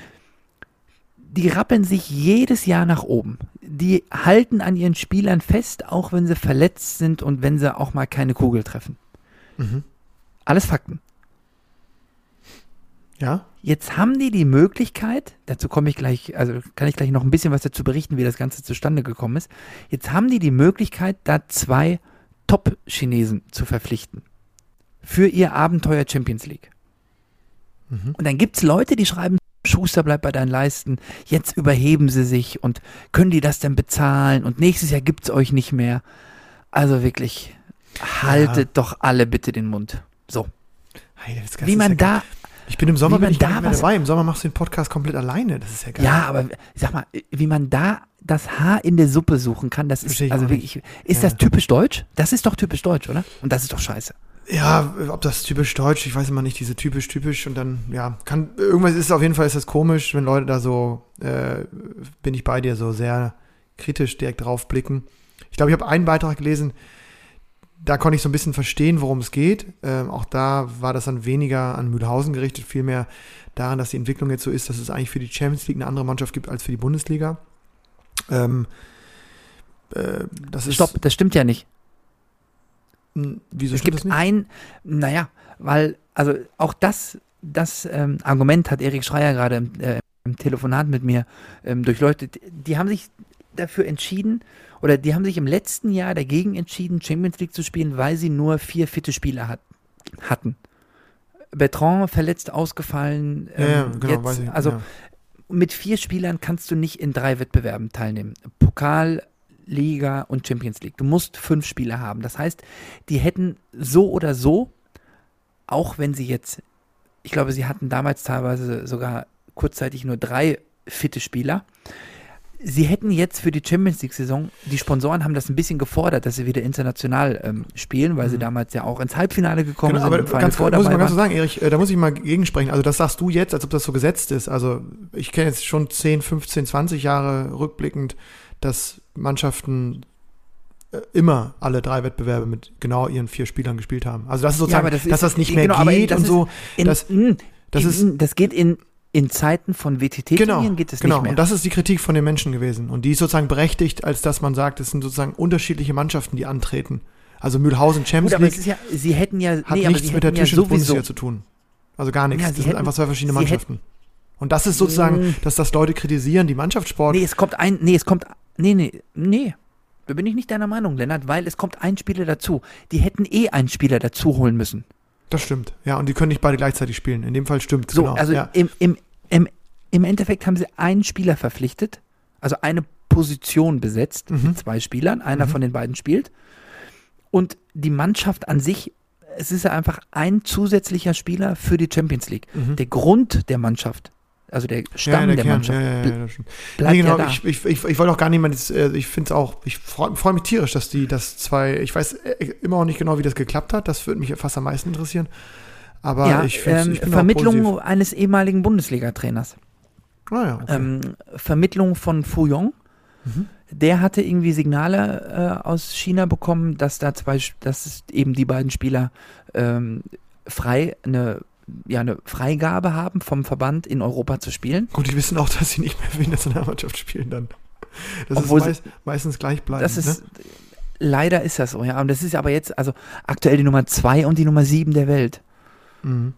Die rappeln sich jedes Jahr nach oben. Die halten an ihren Spielern fest, auch wenn sie verletzt sind und wenn sie auch mal keine Kugel treffen. Mhm. Alles Fakten. Ja? Jetzt haben die die Möglichkeit, dazu komme ich gleich, also kann ich gleich noch ein bisschen was dazu berichten, wie das Ganze zustande gekommen ist. Jetzt haben die die Möglichkeit, da zwei Top-Chinesen zu verpflichten für ihr Abenteuer Champions League. Mhm. Und dann gibt es Leute, die schreiben, Schuster, bleib bei deinen Leisten, jetzt überheben sie sich und können die das denn bezahlen und nächstes Jahr gibt es euch nicht mehr. Also wirklich, haltet doch alle bitte den Mund. So, Hey, das Ganze wie ist man ja da, Ich bin im Sommer Wie man bin ich gar da nicht mehr was- dabei. Im Sommer machst du den Podcast komplett alleine. Das ist ja geil. Ja, aber sag mal, wie man da das Haar in der Suppe suchen kann, das ist Verstehe ich also auch wirklich, ist Ja. das typisch deutsch? Das ist doch typisch deutsch, oder? Und das ist doch scheiße. Ja, ob das typisch deutsch, ich weiß immer nicht, diese typisch, typisch und dann, ja, kann, irgendwas ist auf jeden Fall ist das komisch, wenn Leute da so, äh, bin ich bei dir, so sehr kritisch direkt drauf blicken. Ich glaube, ich habe einen Beitrag gelesen, da konnte ich so ein bisschen verstehen, worum es geht. Ähm, auch da war das dann weniger an Mühlhausen gerichtet, vielmehr daran, dass die Entwicklung jetzt so ist, dass es eigentlich für die Champions League eine andere Mannschaft gibt als für die Bundesliga. Ähm, äh, das ist, Stopp, das stimmt ja nicht. N- Wieso Es stimmt gibt das nicht? ein, naja, weil, also auch das, das ähm, Argument hat Erik Schreier gerade im, äh, im Telefonat mit mir ähm, durchleuchtet. Die haben sich dafür entschieden, oder die haben sich im letzten Jahr dagegen entschieden, Champions League zu spielen, weil sie nur vier fitte Spieler hat, hatten. Bertrand verletzt ausgefallen. Ja, ja, ähm, genau, jetzt, weiß ich. also ja. mit vier Spielern kannst du nicht in drei Wettbewerben teilnehmen. Pokal, Liga und Champions League. Du musst fünf Spieler haben. Das heißt, die hätten so oder so, auch wenn sie jetzt, ich glaube, sie hatten damals teilweise sogar kurzzeitig nur drei fitte Spieler. Sie hätten jetzt für die Champions League-Saison, die Sponsoren haben das ein bisschen gefordert, dass sie wieder international ähm, spielen, weil sie Mhm. damals ja auch ins Halbfinale gekommen Genau, sind. aber und Final ganz, Four muss ich mal dabei ganz so waren. sagen, Erich, äh, da muss ich mal gegensprechen. Also das sagst du jetzt, als ob das so gesetzt ist. Also ich kenne jetzt schon zehn, fünfzehn, zwanzig Jahre rückblickend, dass Mannschaften äh, immer alle drei Wettbewerbe mit genau ihren vier Spielern gespielt haben. Also das ist sozusagen, aber das dass ist- das nicht mehr genau, aber geht das und ist so. In, das, in, das in, ist- das geht in, in Zeiten von W T T-Turnieren Genau, geht es genau. nicht mehr. Und das ist die Kritik von den Menschen gewesen. Und die ist sozusagen berechtigt, als dass man sagt, es sind sozusagen unterschiedliche Mannschaften, die antreten. Also Mühlhausen Gut, Champions aber es League ist ja, sie hätten ja, hat nee, aber nichts sie mit der hätten ja Tisch- und sowieso, Bundesliga zu tun. Also gar nichts. Ja, das sie sind hätten- einfach zwei verschiedene sie Mannschaften. Und das ist sozusagen, Mm. dass das Leute kritisieren, die Mannschaftssport. nee, es kommt ein, nee, es kommt, nee, nee, nee, da bin ich nicht deiner Meinung, Lennart, weil es kommt ein Spieler dazu. Die hätten eh einen Spieler dazu holen müssen. Das stimmt. Ja, und die können nicht beide gleichzeitig spielen. In dem Fall stimmt. So, genau. also ja. im, im, im, im Endeffekt haben sie einen Spieler verpflichtet, also eine Position besetzt Mhm. mit zwei Spielern, einer Mhm. von den beiden spielt. Und die Mannschaft an sich, es ist ja einfach ein zusätzlicher Spieler für die Champions League. Mhm. Der Grund der Mannschaft, also der Stamm ja, der, der Kern. Mannschaft, Ja, ja, ja, bl- das stimmt. bleibt Nee, genau, ja da. ich, ich, ich, ich wollte auch gar nicht mal, das, äh, ich finde es auch, ich freue freu mich tierisch, dass die, das zwei, ich weiß äh, immer noch nicht genau, wie das geklappt hat. Das würde mich fast am meisten interessieren. Aber ja, ich finde ähm, ich bin auch Vermittlung positiv. eines ehemaligen Bundesliga-Trainers. Ah, ja, okay. Ähm, Vermittlung von Fuyong. Mhm. Der hatte irgendwie Signale äh, aus China bekommen, dass da zwei, dass es eben die beiden Spieler ähm, frei eine, ja, eine Freigabe haben vom Verband in Europa zu spielen. Gut, die wissen auch, dass sie nicht mehr für die Nationalmannschaft spielen dann. Das Obwohl ist sie- meist, meistens gleichbleibend. Das ist ne? leider ist das so, ja. Und das ist aber jetzt also aktuell die Nummer zwei und die Nummer sieben der Welt. Mhm.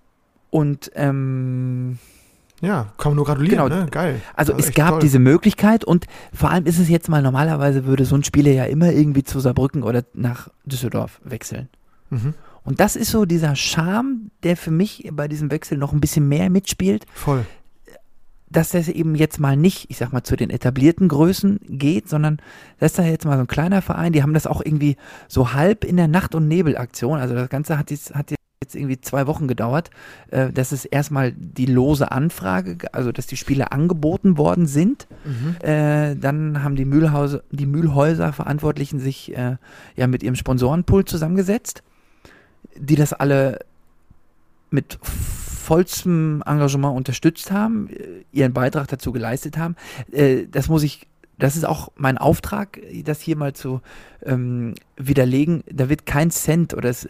Und ähm, Ja, kann man nur gratulieren, Genau. ne? Geil. Also Das ist es echt gab toll. diese Möglichkeit und vor allem ist es jetzt mal, normalerweise würde so ein Spieler ja immer irgendwie zu Saarbrücken oder nach Düsseldorf wechseln. Mhm. Und das ist so dieser Charme, der für mich bei diesem Wechsel noch ein bisschen mehr mitspielt, Voll. dass das eben jetzt mal nicht, ich sag mal, zu den etablierten Größen geht, sondern das ist da jetzt mal so ein kleiner Verein, die haben das auch irgendwie so halb in der Nacht- und Nebelaktion, also das Ganze hat jetzt, hat jetzt irgendwie zwei Wochen gedauert, äh, dass es erstmal die lose Anfrage, also dass die Spiele angeboten worden sind. Mhm. Äh, dann haben die Mühlhauser, die Mühlhäuser Verantwortlichen sich äh, ja mit ihrem Sponsorenpool zusammengesetzt, die das alle mit vollstem Engagement unterstützt haben, äh, ihren Beitrag dazu geleistet haben. Äh, das muss ich, das ist auch mein Auftrag, das hier mal zu ähm, widerlegen. Da wird kein Cent oder es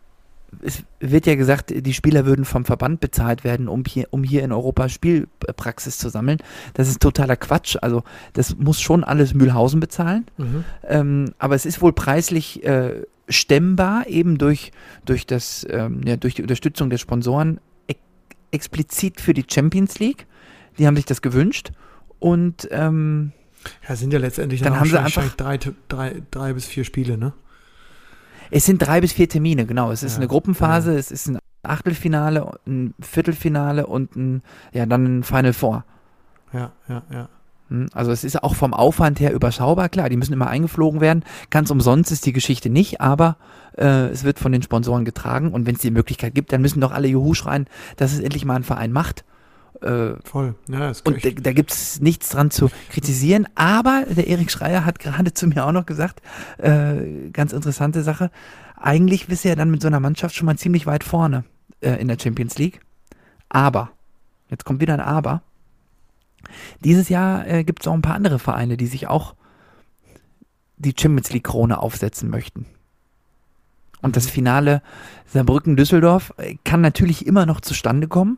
es wird ja gesagt, die Spieler würden vom Verband bezahlt werden, um hier, um hier in Europa Spielpraxis zu sammeln. Das ist totaler Quatsch. Also das muss schon alles Mühlhausen bezahlen. Mhm. Ähm, aber es ist wohl preislich äh, stemmbar, eben durch, durch, das, ähm, ja, durch die Unterstützung der Sponsoren ex explizit für die Champions League. Die haben sich das gewünscht. Und ähm, Ja, sind ja letztendlich Dann auch haben sie wahrscheinlich einfach- drei, drei, drei bis vier Spiele, ne? es sind drei bis vier Termine, genau. Es ist Ja, eine Gruppenphase, genau. es ist ein Achtelfinale, ein Viertelfinale und ein, ja, dann ein Final Four. Ja, ja, ja. Also es ist auch vom Aufwand her überschaubar, klar, die müssen immer eingeflogen werden. Ganz umsonst ist die Geschichte nicht, aber äh, es wird von den Sponsoren getragen und wenn es die Möglichkeit gibt, dann müssen doch alle Juhu schreien, dass es endlich mal ein Verein macht. Äh, Voll, ja, ist Und da, da gibt es nichts dran zu kritisieren, aber der Erik Schreier hat gerade zu mir auch noch gesagt, äh, ganz interessante Sache, eigentlich bist du ja dann mit so einer Mannschaft schon mal ziemlich weit vorne äh, in der Champions League, aber, jetzt kommt wieder ein Aber, dieses Jahr äh, gibt es auch ein paar andere Vereine, die sich auch die Champions League-Krone aufsetzen möchten. Und das Finale Saarbrücken-Düsseldorf äh, kann natürlich immer noch zustande kommen.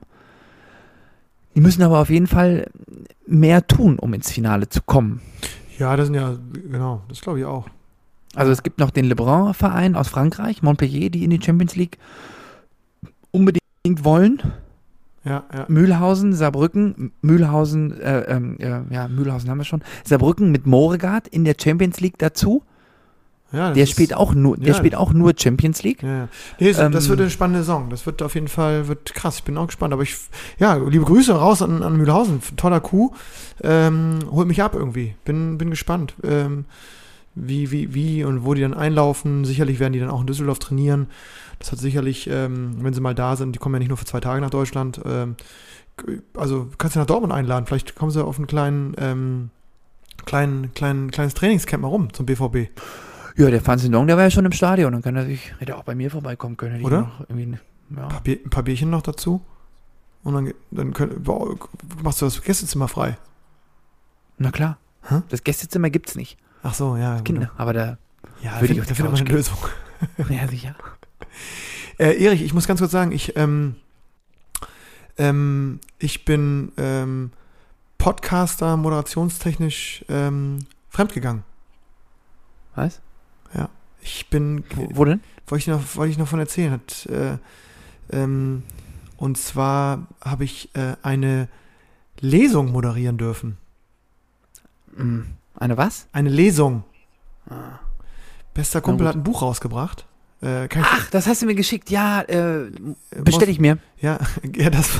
Die müssen aber auf jeden Fall mehr tun, um ins Finale zu kommen. Ja, das sind ja, genau, das glaube ich auch. Also es gibt noch den Lebrun-Verein aus Frankreich, Montpellier, die in die Champions League unbedingt wollen. Ja, ja. Mühlhausen, Saarbrücken, Mühlhausen, äh, ähm, äh, ja, Mühlhausen haben wir schon. Saarbrücken mit Moregard in der Champions League dazu. Ja, das Der ist, spielt auch nur, der ja. spielt auch nur Champions League. Ja, ja. Nee, so, Ähm, das wird eine spannende Saison. Das wird auf jeden Fall wird krass. Ich bin auch gespannt. Aber ich, ja, liebe Grüße raus an, an Mühlhausen. Toller Coup. Ähm, holt mich ab irgendwie. Bin, bin gespannt, ähm, wie, wie, wie und wo die dann einlaufen. Sicherlich werden die dann auch in Düsseldorf trainieren. Das hat sicherlich, ähm, wenn sie mal da sind, die kommen ja nicht nur für zwei Tage nach Deutschland. Ähm, also kannst du nach Dortmund einladen. Vielleicht kommen sie auf einen kleinen, ähm, kleinen, kleinen, kleines Trainingscamp mal rum zum B V B. Ja, der Fan Dong, der war ja schon im Stadion. Dann kann er sich, hätte auch bei mir vorbeikommen können. Hätte ich Oder? Noch irgendwie, ja. Ein paar, Bier, ein paar Bierchen noch dazu. Und dann, dann könnt, boah, machst du das Gästezimmer frei. Na klar. Hä? Das Gästezimmer gibt's nicht. Ach so, ja. Kinder. Genau. Aber da Ja, würde find, ich auf da die findet man Couch eine gehen. Lösung. Ja, sicher. Äh, Erich, ich muss ganz kurz sagen, ich, ähm, ähm, ich bin ähm, Podcaster, moderationstechnisch ähm, fremdgegangen. Was? Ja. Ich bin, Wo, wo denn? wollte ich noch, wollte ich noch von erzählen, hat, äh, ähm, und zwar habe ich äh, eine Lesung moderieren dürfen. Hm. Eine was? Eine Lesung. Ah. Bester Kumpel gut. hat ein Buch rausgebracht. Äh, kann ich, Ach, das hast du mir geschickt. Ja, äh, bestelle ich mir. Ja, ja, das.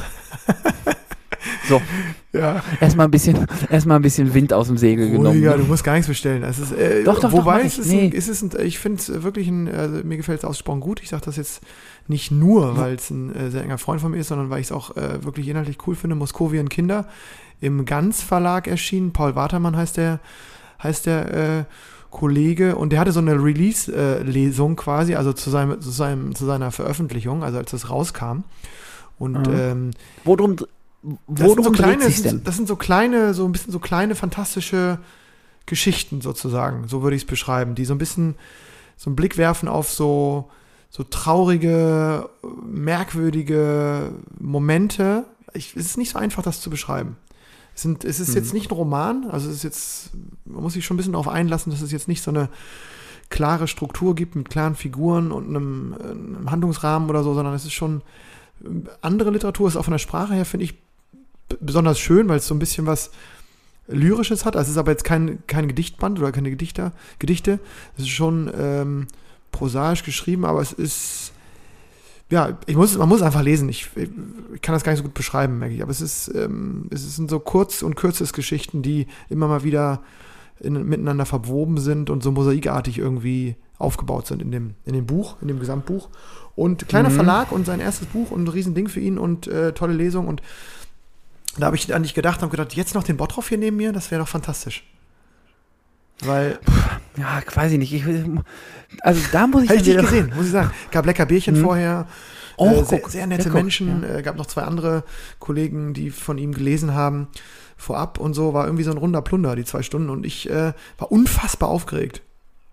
So, Ja. erstmal ein bisschen, erstmal ein bisschen Wind aus dem Segel genommen. Ruhiger, du musst gar nichts bestellen. Es ist, äh, Doch, doch, doch, wobei mach es ich. ist, Nee. ein, es ist ein, ich finde es wirklich ein, also mir gefällt es ausgesprochen gut. Ich sage das jetzt nicht nur, weil es ein äh, sehr enger Freund von mir ist, sondern weil ich es auch äh, wirklich inhaltlich cool finde. Moskowien Kinder im Ganz Verlag erschienen. Paul Watermann heißt der, heißt der äh, Kollege, und der hatte so eine Release-Lesung quasi, also zu seinem, zu seinem, zu seiner Veröffentlichung, also als das rauskam. Und Mhm. ähm, Worum, das sind, worum so kleine, dreht sich's das, sind, denn? so- das sind so kleine, so ein bisschen so kleine fantastische Geschichten sozusagen, so würde ich es beschreiben, die so ein bisschen so einen Blick werfen auf so, so traurige, merkwürdige Momente. Ich, es ist nicht so einfach, das zu beschreiben. Es, sind, es ist Mhm. jetzt nicht ein Roman, also es ist jetzt, man muss sich schon ein bisschen darauf einlassen, dass es jetzt nicht so eine klare Struktur gibt mit klaren Figuren und einem, einem Handlungsrahmen oder so, sondern es ist schon andere Literatur, ist auch von der Sprache her, finde ich, b- besonders schön, weil es so ein bisschen was Lyrisches hat. Also es ist aber jetzt kein, kein Gedichtband oder keine Gedichter, Gedichte. Es ist schon ähm, prosaisch geschrieben, aber es ist, ja, ich muss, man muss einfach lesen. Ich, ich kann das gar nicht so gut beschreiben, merke ich. Aber es ist, ähm, es sind so Kurz- und Kürzesgeschichten, die immer mal wieder in, miteinander verwoben sind und so mosaikartig irgendwie aufgebaut sind in dem, in dem Buch, in dem Gesamtbuch. Und kleiner Mhm. Verlag und sein erstes Buch und ein Riesending für ihn und äh, tolle Lesung. Und da habe ich an dich gedacht und habe gedacht, jetzt noch den Bottroff hier neben mir, das wäre doch fantastisch. Weil, Ja, weiß ich nicht. Ich, also da muss ich hätte ich dann nicht wieder- gesehen, muss ich sagen. Gab lecker Bierchen Mhm. vorher. Oh, äh, sehr, guck. sehr nette Ja, guck, Menschen. ja. Äh, gab noch zwei andere Kollegen, die von ihm gelesen haben. Vorab und so. War irgendwie so ein runder Plunder, die zwei Stunden. Und ich äh, war unfassbar aufgeregt.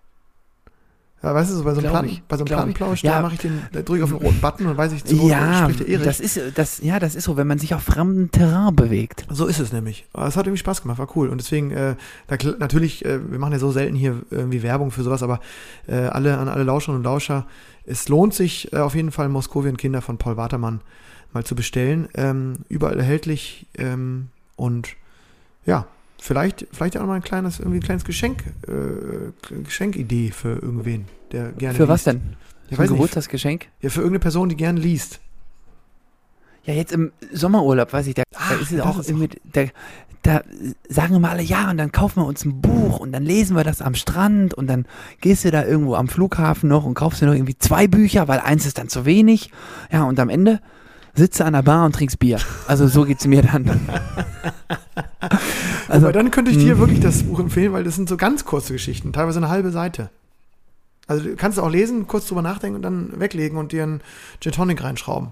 Ja, weißt du, so bei so einem, Glaub Plan, ich, bei so einem glaub ich. Plattenplausch, Ja. da mache ich den, da drücke ich auf den roten Button und weiß ich, zu Not Ja, spricht der Erich. das ist, das, ja, das ist so, wenn man sich auf fremdem Terrain bewegt. So ist es nämlich. Aber es hat irgendwie Spaß gemacht, war cool. Und deswegen, äh, da, kl- natürlich, äh, wir machen ja so selten hier irgendwie Werbung für sowas, aber äh, alle an alle Lauscherinnen und Lauscher, es lohnt sich äh, auf jeden Fall Moskowien Kinder von Paul Watermann mal zu bestellen. Ähm, überall erhältlich ähm, und ja, vielleicht, vielleicht auch mal ein kleines, irgendwie ein kleines Geschenk, äh, Geschenkidee für irgendwen, der gerne Für liest. was denn? Ja, Für ein weiß nicht. Geburtstagsgeschenk? Ja, für irgendeine Person, die gerne liest. Ja, jetzt im Sommerurlaub, weiß ich, da, da Ach, ist es das auch ist irgendwie, da, da sagen immer alle, ja, und dann kaufen wir uns ein Buch und dann lesen wir das am Strand und dann gehst du da irgendwo am Flughafen noch und kaufst dir noch irgendwie zwei Bücher, weil eins ist dann zu wenig. Ja, und am Ende sitzt du an der Bar und trinkst Bier. Also so geht's mir dann. Also, aber dann könnte ich dir wirklich das Buch empfehlen, weil das sind so ganz kurze Geschichten, teilweise eine halbe Seite. Also du kannst auch lesen, kurz drüber nachdenken und dann weglegen und dir einen Gin Tonic reinschrauben.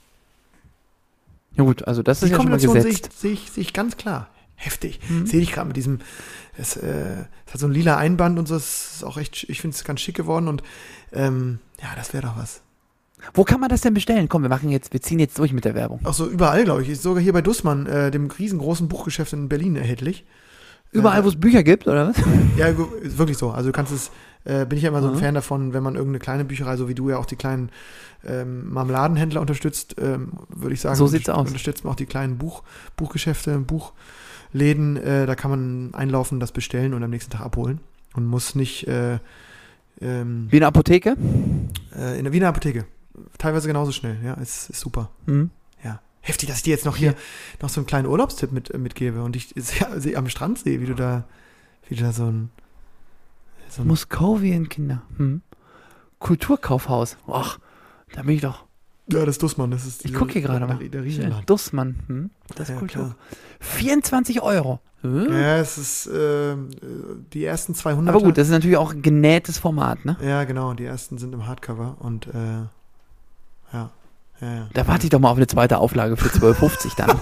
Ja gut, also das Die ist ja schon mal Kombination sehe ich, gesetzt. sehe ich, sehe ich ganz klar. Heftig. Mhm. Sehe ich gerade mit diesem, es, äh, es hat so ein lila Einband und so, es ist auch echt, ich finde es ganz schick geworden und ähm, ja, das wäre doch was. Wo kann man das denn bestellen? Komm, wir machen jetzt, wir ziehen jetzt durch mit der Werbung. Auch so überall, glaube ich. Ist sogar hier bei Dussmann, äh, dem riesengroßen Buchgeschäft in Berlin erhältlich. Überall, Äh, wo es Bücher gibt, oder was? Ja, ist wirklich so. Also du kannst es, äh, bin ich ja immer so ein Mhm. Fan davon, wenn man irgendeine kleine Bücherei, so wie du ja auch die kleinen ähm, Marmeladenhändler unterstützt, ähm, würde ich sagen. So sieht's aus. Unterstützt man auch die kleinen Buch, Buchgeschäfte, Buchläden. Äh, da kann man einlaufen, das bestellen und am nächsten Tag abholen. Und muss nicht äh, ähm, Wie eine Apotheke? äh, in der Wiener Apotheke. Teilweise genauso schnell. Ja, ist, ist super. Mhm. Ja. Heftig, dass ich dir jetzt noch hier noch so einen kleinen Urlaubstipp mit, äh, mitgebe und ich sehe seh, am Strand sehe, wie du da, wie du da so ein, so ein Muskowienkinder. Hm. Kulturkaufhaus. Ach, da bin ich doch. ja, das ist Dussmann, das ist Ich dieser- gucke hier gerade mal. Der, der Riesenladen. Dussmann. Hm. Das ist Ja, Kultur. klar. vierundzwanzig Euro. Hm. Ja, es ist äh, die ersten zweihundert. Aber gut, das ist natürlich auch ein genähtes Format, ne? Ja, genau, die ersten sind im Hardcover und äh, ja. Ja, ja. Da warte ich doch mal auf eine zweite Auflage für zwölf fünfzig dann.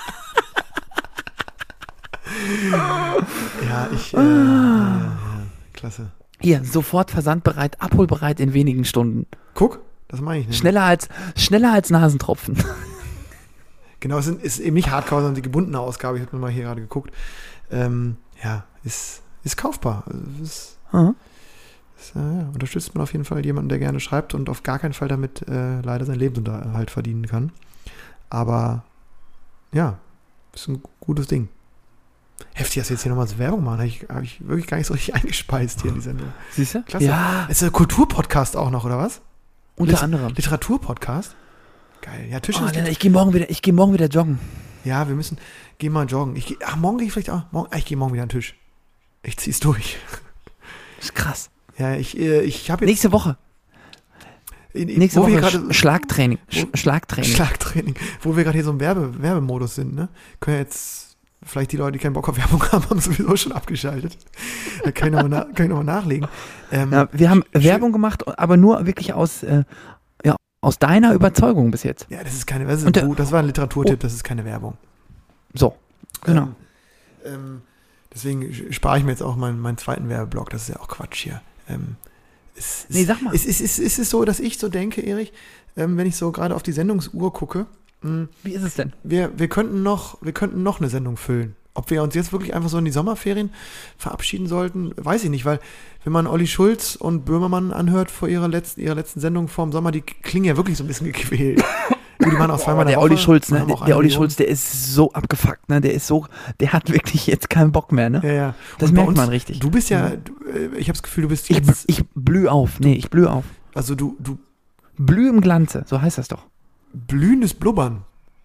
Ja, ich, äh, ja, ja, ja, klasse. Hier, sofort versandbereit, abholbereit in wenigen Stunden. Guck, das meine ich nicht. Schneller als, schneller als Nasentropfen. Genau, es sind, ist eben nicht Hardcover, sondern die gebundene Ausgabe. Ich habe mir mal hier gerade geguckt. Ähm, ja, ist, ist kaufbar. Also ist, Mhm. ist, äh, ja, unterstützt man auf jeden Fall jemanden, der gerne schreibt und auf gar keinen Fall damit äh, leider seinen Lebensunterhalt verdienen kann. Aber ja, ist ein gutes Ding. Heftig, dass wir jetzt hier nochmal so Werbung machen. Habe ich, hab ich wirklich gar nicht so richtig eingespeist hier in die Sendung. Siehst du? Klasse. Ja, Ist ein Kulturpodcast auch noch, oder was? unter Lit- anderem. Literaturpodcast? Geil. Ja, Oh, Tischtennis. Lennart, ich gehe morgen wieder, ich gehe morgen wieder joggen. Ja, wir müssen, geh mal joggen. Ich geh, ach, morgen gehe ich vielleicht auch, morgen, ah, ich gehe morgen wieder an den Tisch. Ich zieh's durch. Das ist krass. Ja, ich, äh, ich habe jetzt, Nächste Woche. in, in, Nächste wo wir Woche gerade, Sch- Schlagtraining. Sch- wo- Schlagtraining. Schlagtraining, wo wir gerade hier so im Werbe, Werbemodus sind, ne? Können ja jetzt, vielleicht die Leute, die keinen Bock auf Werbung haben, haben sowieso schon abgeschaltet. Da kann ich nochmal na, kann ich noch mal nachlegen. Ähm, Ja, wir haben schön- Werbung gemacht, aber nur wirklich aus, äh, ja, aus deiner Überzeugung bis jetzt. ja, das ist keine, das, ist Und ein der- Buch, das war ein Literaturtipp, Oh. das ist keine Werbung. So, genau. Ähm, ähm, deswegen sch- spare ich mir jetzt auch meinen, meinen zweiten Werbeblock, das ist ja auch Quatsch hier. Ähm, es, Nee, sag mal. Es, es, es, es ist so, dass ich so denke, Erich, ähm, wenn ich so gerade auf die Sendungsuhr gucke, mh, Wie ist es denn? wir, wir, könnten noch, wir könnten noch eine Sendung füllen. Ob wir uns jetzt wirklich einfach so in die Sommerferien verabschieden sollten, weiß ich nicht, weil wenn man Olli Schulz und Böhmermann anhört vor ihrer letzten, ihrer letzten Sendung vor dem Sommer, die klingen ja wirklich so ein bisschen gequält. Gut, die machen auch zweimal in der Woche, Olli Schulz, ne? haben auch Der eine Olli Million. Schulz, der ist so abgefuckt, ne? Der ist so, der hat wirklich jetzt keinen Bock mehr, ne? Ja, ja. Das Und bei merkt uns, man richtig. Du bist ja, Mhm. du, äh, ich habe das Gefühl, du bist Ich, jetzt, ich blühe auf. Nee, ich blühe auf. also du, du Blühe im Glanze, so heißt das doch. blühendes Blubbern.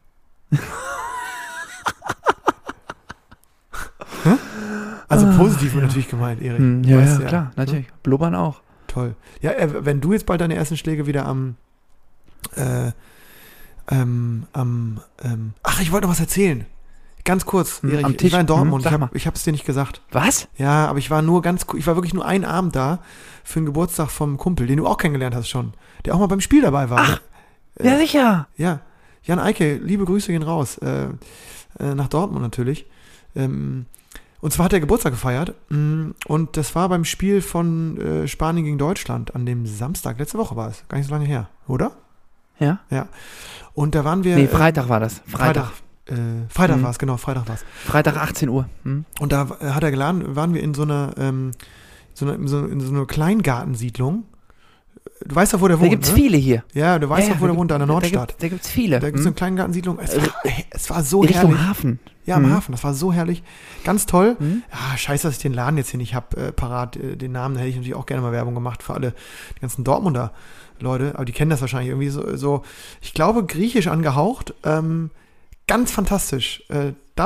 Hä? Also Ah, positiv ja. natürlich gemeint, Erik. Hm, Du ja, weißt ja, klar, natürlich. Blubbern auch. Toll. Ja, äh, wenn du jetzt bald deine ersten Schläge wieder am, äh, ähm, am, ähm, ach, ich wollte noch was erzählen. Ganz kurz, Hm, Erich, am ich Tisch. war in Dortmund, Hm, sag ich mal. habe ich hab's dir nicht gesagt. Was? Ja, aber ich war nur ganz, ku- ich war wirklich nur einen Abend da für einen Geburtstag vom Kumpel, den du auch kennengelernt hast schon, der auch mal beim Spiel dabei war. Ach, Äh, Ja, sicher. Ja, Jan Eike, liebe Grüße gehen raus, äh, äh, nach Dortmund natürlich. Ähm, und zwar hat er Geburtstag gefeiert mh, und das war beim Spiel von äh, Spanien gegen Deutschland an dem Samstag, letzte Woche war es, gar nicht so lange her, oder? Ja? Ja. Und da waren wir... Nee, äh, Freitag war das. Freitag. Freitag, äh, Freitag Mhm. war es, genau, Freitag war es. Freitag achtzehn Uhr. Hm? Und da äh, hat er geladen, waren wir in so einer, ähm, so einer, in so, in so einer Kleingartensiedlung. Du weißt doch, wo der Da wohnt, gibt's ne? viele hier. Ja, du weißt Ja, doch, wo ja, der wohnt, an der Nordstadt. Da, gibt, da gibt's viele. Da gibt es so Hm? eine Kleingartensiedlung. Es war, es war so Richtung herrlich. Hafen. Ja, am Mhm. Hafen. Das war so herrlich. Ganz toll. Hm? Ah, scheiße, dass ich den Laden jetzt hier nicht habe, äh, parat. Äh, den Namen, da hätte ich natürlich auch gerne mal Werbung gemacht für alle die ganzen Dortmunder Leute. Aber die kennen das wahrscheinlich irgendwie so, so ich glaube, griechisch angehaucht. Ähm, ganz fantastisch. Äh, Dab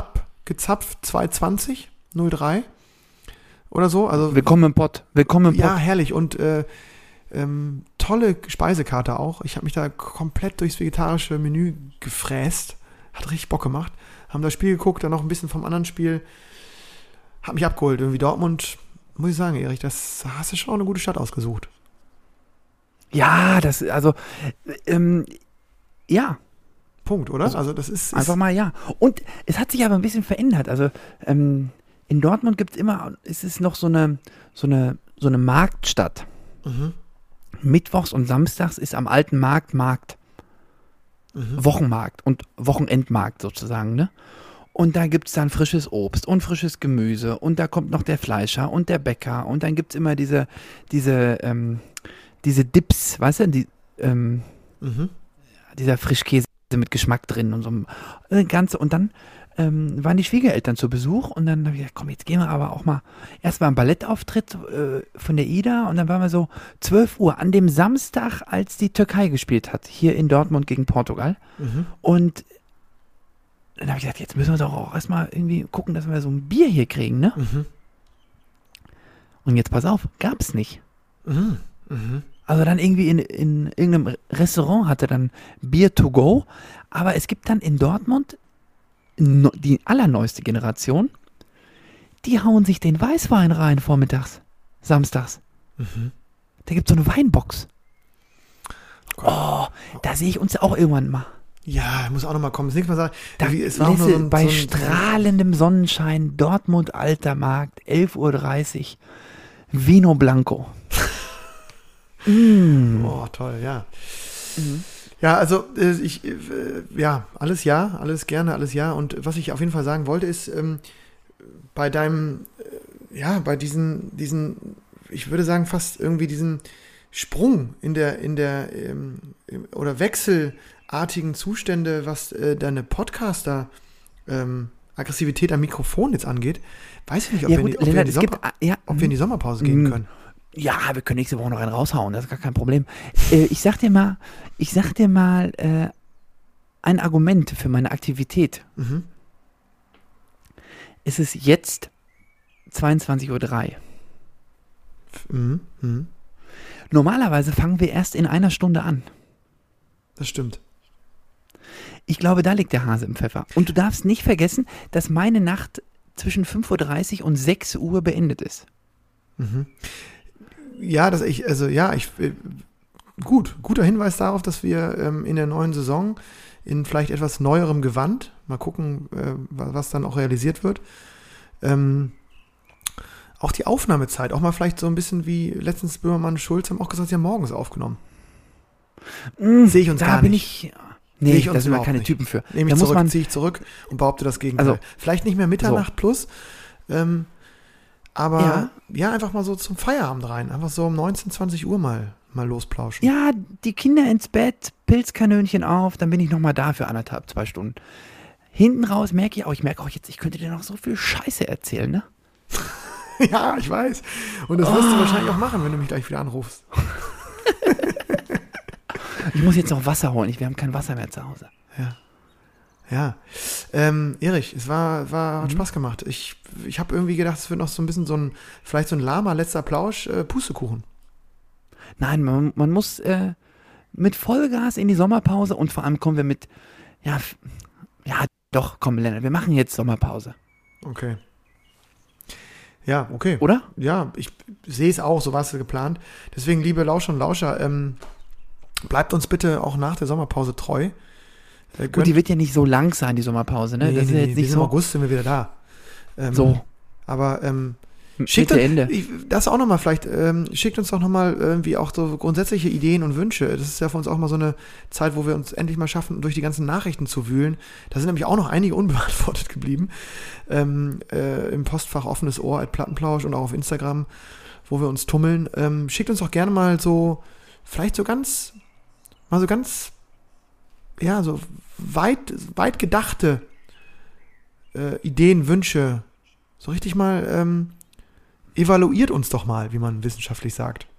gezapft, zwei zwanzig, null drei oder so. Also, Willkommen im Pott. Willkommen im Pott. ja, herrlich. Und äh, ähm, tolle Speisekarte auch. Ich habe mich da komplett durchs vegetarische Menü gefräst. Hat richtig Bock gemacht. Haben das Spiel geguckt, dann noch ein bisschen vom anderen Spiel. Hat mich abgeholt. Irgendwie Dortmund, muss ich sagen, Erich, das hast du schon eine gute Stadt ausgesucht. Ja, das, also, ähm, ja, Punkt, oder? Also das ist, einfach ist mal ja. Und es hat sich aber ein bisschen verändert. Also, ähm, in Dortmund gibt es immer, es ist noch so eine, so eine, so eine Marktstadt. mhm, Mittwochs und samstags ist am alten Markt Markt. mhm. Wochenmarkt und Wochenendmarkt sozusagen, ne? Und da gibt es dann frisches Obst und frisches Gemüse und da kommt noch der Fleischer und der Bäcker und dann gibt es immer diese, diese, ähm, diese Dips, weißt du, die, ähm, Mhm. dieser Frischkäse mit Geschmack drin und so äh, ganze und dann ähm, waren die Schwiegereltern zu Besuch und dann habe ich gesagt, komm, jetzt gehen wir aber auch mal erst mal einen Ballettauftritt äh, von der Ida und dann waren wir so zwölf Uhr an dem Samstag, als die Türkei gespielt hat, hier in Dortmund gegen Portugal Mhm. und dann habe ich gesagt, jetzt müssen wir doch auch erstmal irgendwie gucken, dass wir so ein Bier hier kriegen, ne? Mhm. Und jetzt pass auf, gab's nicht. Mhm. Mhm. Also dann irgendwie in, in irgendeinem Restaurant hatte dann Bier to go, aber es gibt dann in Dortmund no, die allerneueste Generation, die hauen sich den Weißwein rein vormittags, samstags. Mhm. Da gibt es so eine Weinbox. Oh Gott. Oh, da sehe ich uns auch irgendwann mal. Ja, muss auch nochmal kommen. Das nächste Mal sagen, Da wie, es war auch nur so ein, bei so ein, strahlendem Sonnenschein, Dortmund Alter Markt, elf Uhr dreißig, Vino Blanco. mm. Oh, toll, ja. Mhm. Ja, also äh, ich, äh, ja, alles ja, alles gerne, alles ja. Und was ich auf jeden Fall sagen wollte, ist, ähm, bei deinem, äh, ja, bei diesen, diesen, ich würde sagen, fast irgendwie diesen Sprung in der, in der, ähm, oder wechselartigen Zustände, was äh, deine Podcaster, ähm, Aggressivität am Mikrofon jetzt angeht, weiß ich nicht, ob, Ja, wir, gut, in die, ob, wir, in Lennart, die es Sommer, gibt, ah, ja, ob wir in die Sommerpause gehen Mm. können. Ja, wir können nächste Woche noch einen raushauen, das ist gar kein Problem. Äh, ich sag dir mal, ich sag dir mal äh, ein Argument für meine Aktivität. Mhm. Es ist jetzt zweiundzwanzig Uhr drei. Mhm. Mhm. Normalerweise fangen wir erst in einer Stunde an. Das stimmt. Ich glaube, da liegt der Hase im Pfeffer. Und du darfst nicht vergessen, dass meine Nacht zwischen fünf Uhr dreißig und sechs Uhr beendet ist. Mhm. Ja, dass ich, also ja, ich, äh, gut, guter Hinweis darauf, dass wir ähm, in der neuen Saison in vielleicht etwas neuerem Gewand, mal gucken, äh, was, was dann auch realisiert wird, ähm, auch die Aufnahmezeit, auch mal vielleicht so ein bisschen wie letztens Böhmermann und Schulz haben auch gesagt, sie haben morgens aufgenommen. Sehe ich uns da gar bin nicht. ich. Nee, Sehe ich da uns sind wir überhaupt keine nicht. Typen für. Nehme Da ich muss zurück, man, ziehe ich zurück und behaupte das Gegenteil. Also- vielleicht nicht mehr Mitternacht plus, ähm, aber ja. Ja. einfach mal so zum Feierabend rein, einfach so um neunzehn, zwanzig Uhr mal, mal losplauschen. ja, die Kinder ins Bett, Pilzkanönchen auf, dann bin ich nochmal da für anderthalb, zwei Stunden. Hinten raus merke ich auch, ich merke auch jetzt, ich könnte dir noch so viel Scheiße erzählen, ne? Ja, ich weiß. Und das wirst du wahrscheinlich auch machen, wenn du mich gleich wieder anrufst. Ich muss jetzt noch Wasser holen, ich, wir haben kein Wasser mehr zu Hause. Ja. Ähm, Erich, es war, war, hat Mhm. Spaß gemacht. Ich, ich habe irgendwie gedacht, es wird noch so ein bisschen so ein, vielleicht so ein lahmer letzter Plausch, äh, Pustekuchen. Nein, man, man muss äh, mit Vollgas in die Sommerpause und vor allem kommen wir mit, ja, f- ja, doch, komm, Lennart, wir machen jetzt Sommerpause, Okay. Ja, okay. oder? Ja, ich sehe es auch, so war es geplant. Deswegen, liebe Lauscher und Lauscher, ähm, bleibt uns bitte auch nach der Sommerpause treu. Äh, Gut, die wird ja nicht so lang sein, die Sommerpause, ne? nee, das ist nee, ja nee, jetzt wir nicht sind im so, August sind wir wieder da. Ähm, so Aber ähm, schickt Mitte, uns, Ende. ich, das auch nochmal vielleicht, ähm, schickt uns doch nochmal irgendwie auch so grundsätzliche Ideen und Wünsche. Das ist ja für uns auch mal so eine Zeit, wo wir uns endlich mal schaffen, durch die ganzen Nachrichten zu wühlen. Da sind nämlich auch noch einige unbeantwortet geblieben. Ähm, äh, Im Postfach offenes Ohr at Plattenplausch und auch auf Instagram, wo wir uns tummeln. Ähm, schickt uns doch gerne mal so, vielleicht so ganz, mal so ganz, ja, so weit, weit gedachte äh, Ideen, Wünsche. So richtig mal, ähm, evaluiert uns doch mal, wie man wissenschaftlich sagt.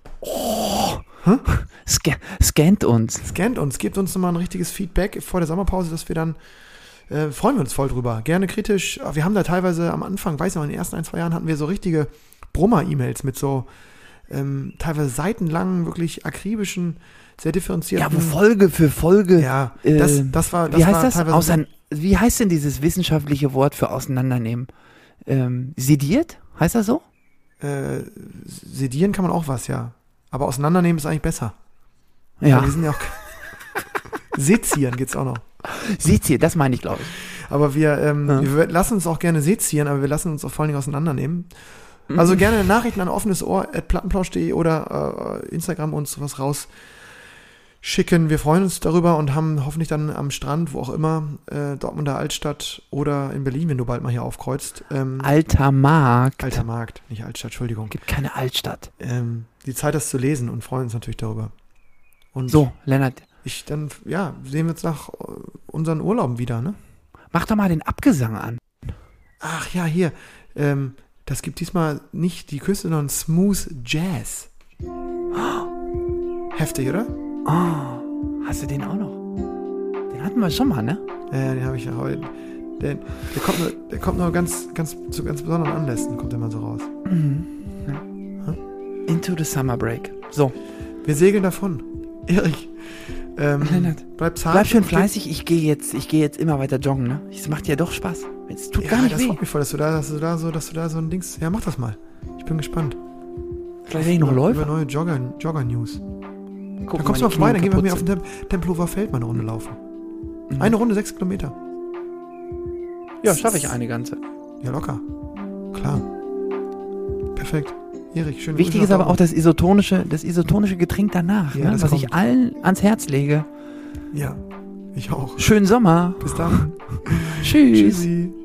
Sca- scannt uns. Scannt uns, gebt uns nochmal ein richtiges Feedback vor der Sommerpause, dass wir dann Äh, freuen wir uns voll drüber. Gerne kritisch. Wir haben da teilweise am Anfang, weiß ich noch, in den ersten ein, zwei Jahren hatten wir so richtige Brummer-E-Mails mit so ähm, teilweise seitenlangen, wirklich akribischen, sehr differenzierten. Ja, wo Folge für Folge. Ja, das, das war das Wie heißt war das? teilweise. Ausein- wie heißt denn dieses wissenschaftliche Wort für auseinandernehmen? Ähm, sediert? Heißt das so? Äh, sedieren kann man auch was, ja. Aber auseinandernehmen ist eigentlich besser. Ja. Weil wir sind ja auch. Sezieren geht's auch noch. Seziert, das meine ich, glaube ich. Aber wir, ähm, Ja. wir lassen uns auch gerne sezieren, aber wir lassen uns auch vor allen Dingen auseinandernehmen. Also gerne Nachrichten an offenes Ohr at plattenplausch punkt de oder äh, Instagram uns sowas raus schicken. Wir freuen uns darüber und haben hoffentlich dann am Strand, wo auch immer, äh, Dortmunder Altstadt oder in Berlin, wenn du bald mal hier aufkreuzt. Ähm, Alter Markt. Alter Markt, nicht Altstadt, Entschuldigung. Gibt keine Altstadt. Ähm, die Zeit, das zu lesen und freuen uns natürlich darüber. Und So, Lennart, ich dann, ja, sehen wir uns nach äh, unseren Urlauben wieder, ne? mach doch mal den Abgesang an. Ach ja, hier. Ähm, das gibt diesmal nicht die Küste, sondern Smooth Jazz. Heftig, oder? Oh, hast du den auch noch? Den hatten wir schon mal, ne? Ja, den habe ich ja heute. Der, der kommt nur, der kommt nur ganz, ganz, zu ganz besonderen Anlässen, kommt der mal so raus. Mhm. Ja. Into the Summer Break. So, Wir segeln davon. Erich, ähm, Lennart, bleib zart. bleib schön fleißig. Ich gehe jetzt, ich gehe jetzt immer weiter joggen, ne? Es macht dir doch Spaß. Es tut Ja, gar nicht das weh. freut mich voll, dass du da, dass du da so, dass du da so ein Dings. Ja, mach das mal. Ich bin gespannt. Vielleicht werde ich noch Über Läufer. neue Jogger, Jogger-News. Gucken, Dann kommst du meine mal vorbei, dann Knie gehen wir mit mir kaputt auf den Tem- Tempelhofer Feld mal eine Runde laufen. sind. Eine Runde, sechs Kilometer. Ja, schaffe ich eine ganze. Ja, locker. Klar. Perfekt. Erich, schön. Wichtig ist aber auch das isotonische, das isotonische Getränk danach, Ja, ne? das was kommt. ich allen ans Herz lege. Ja, ich auch. Schönen Sommer. Bis dann. Tschüss. Tschüssi.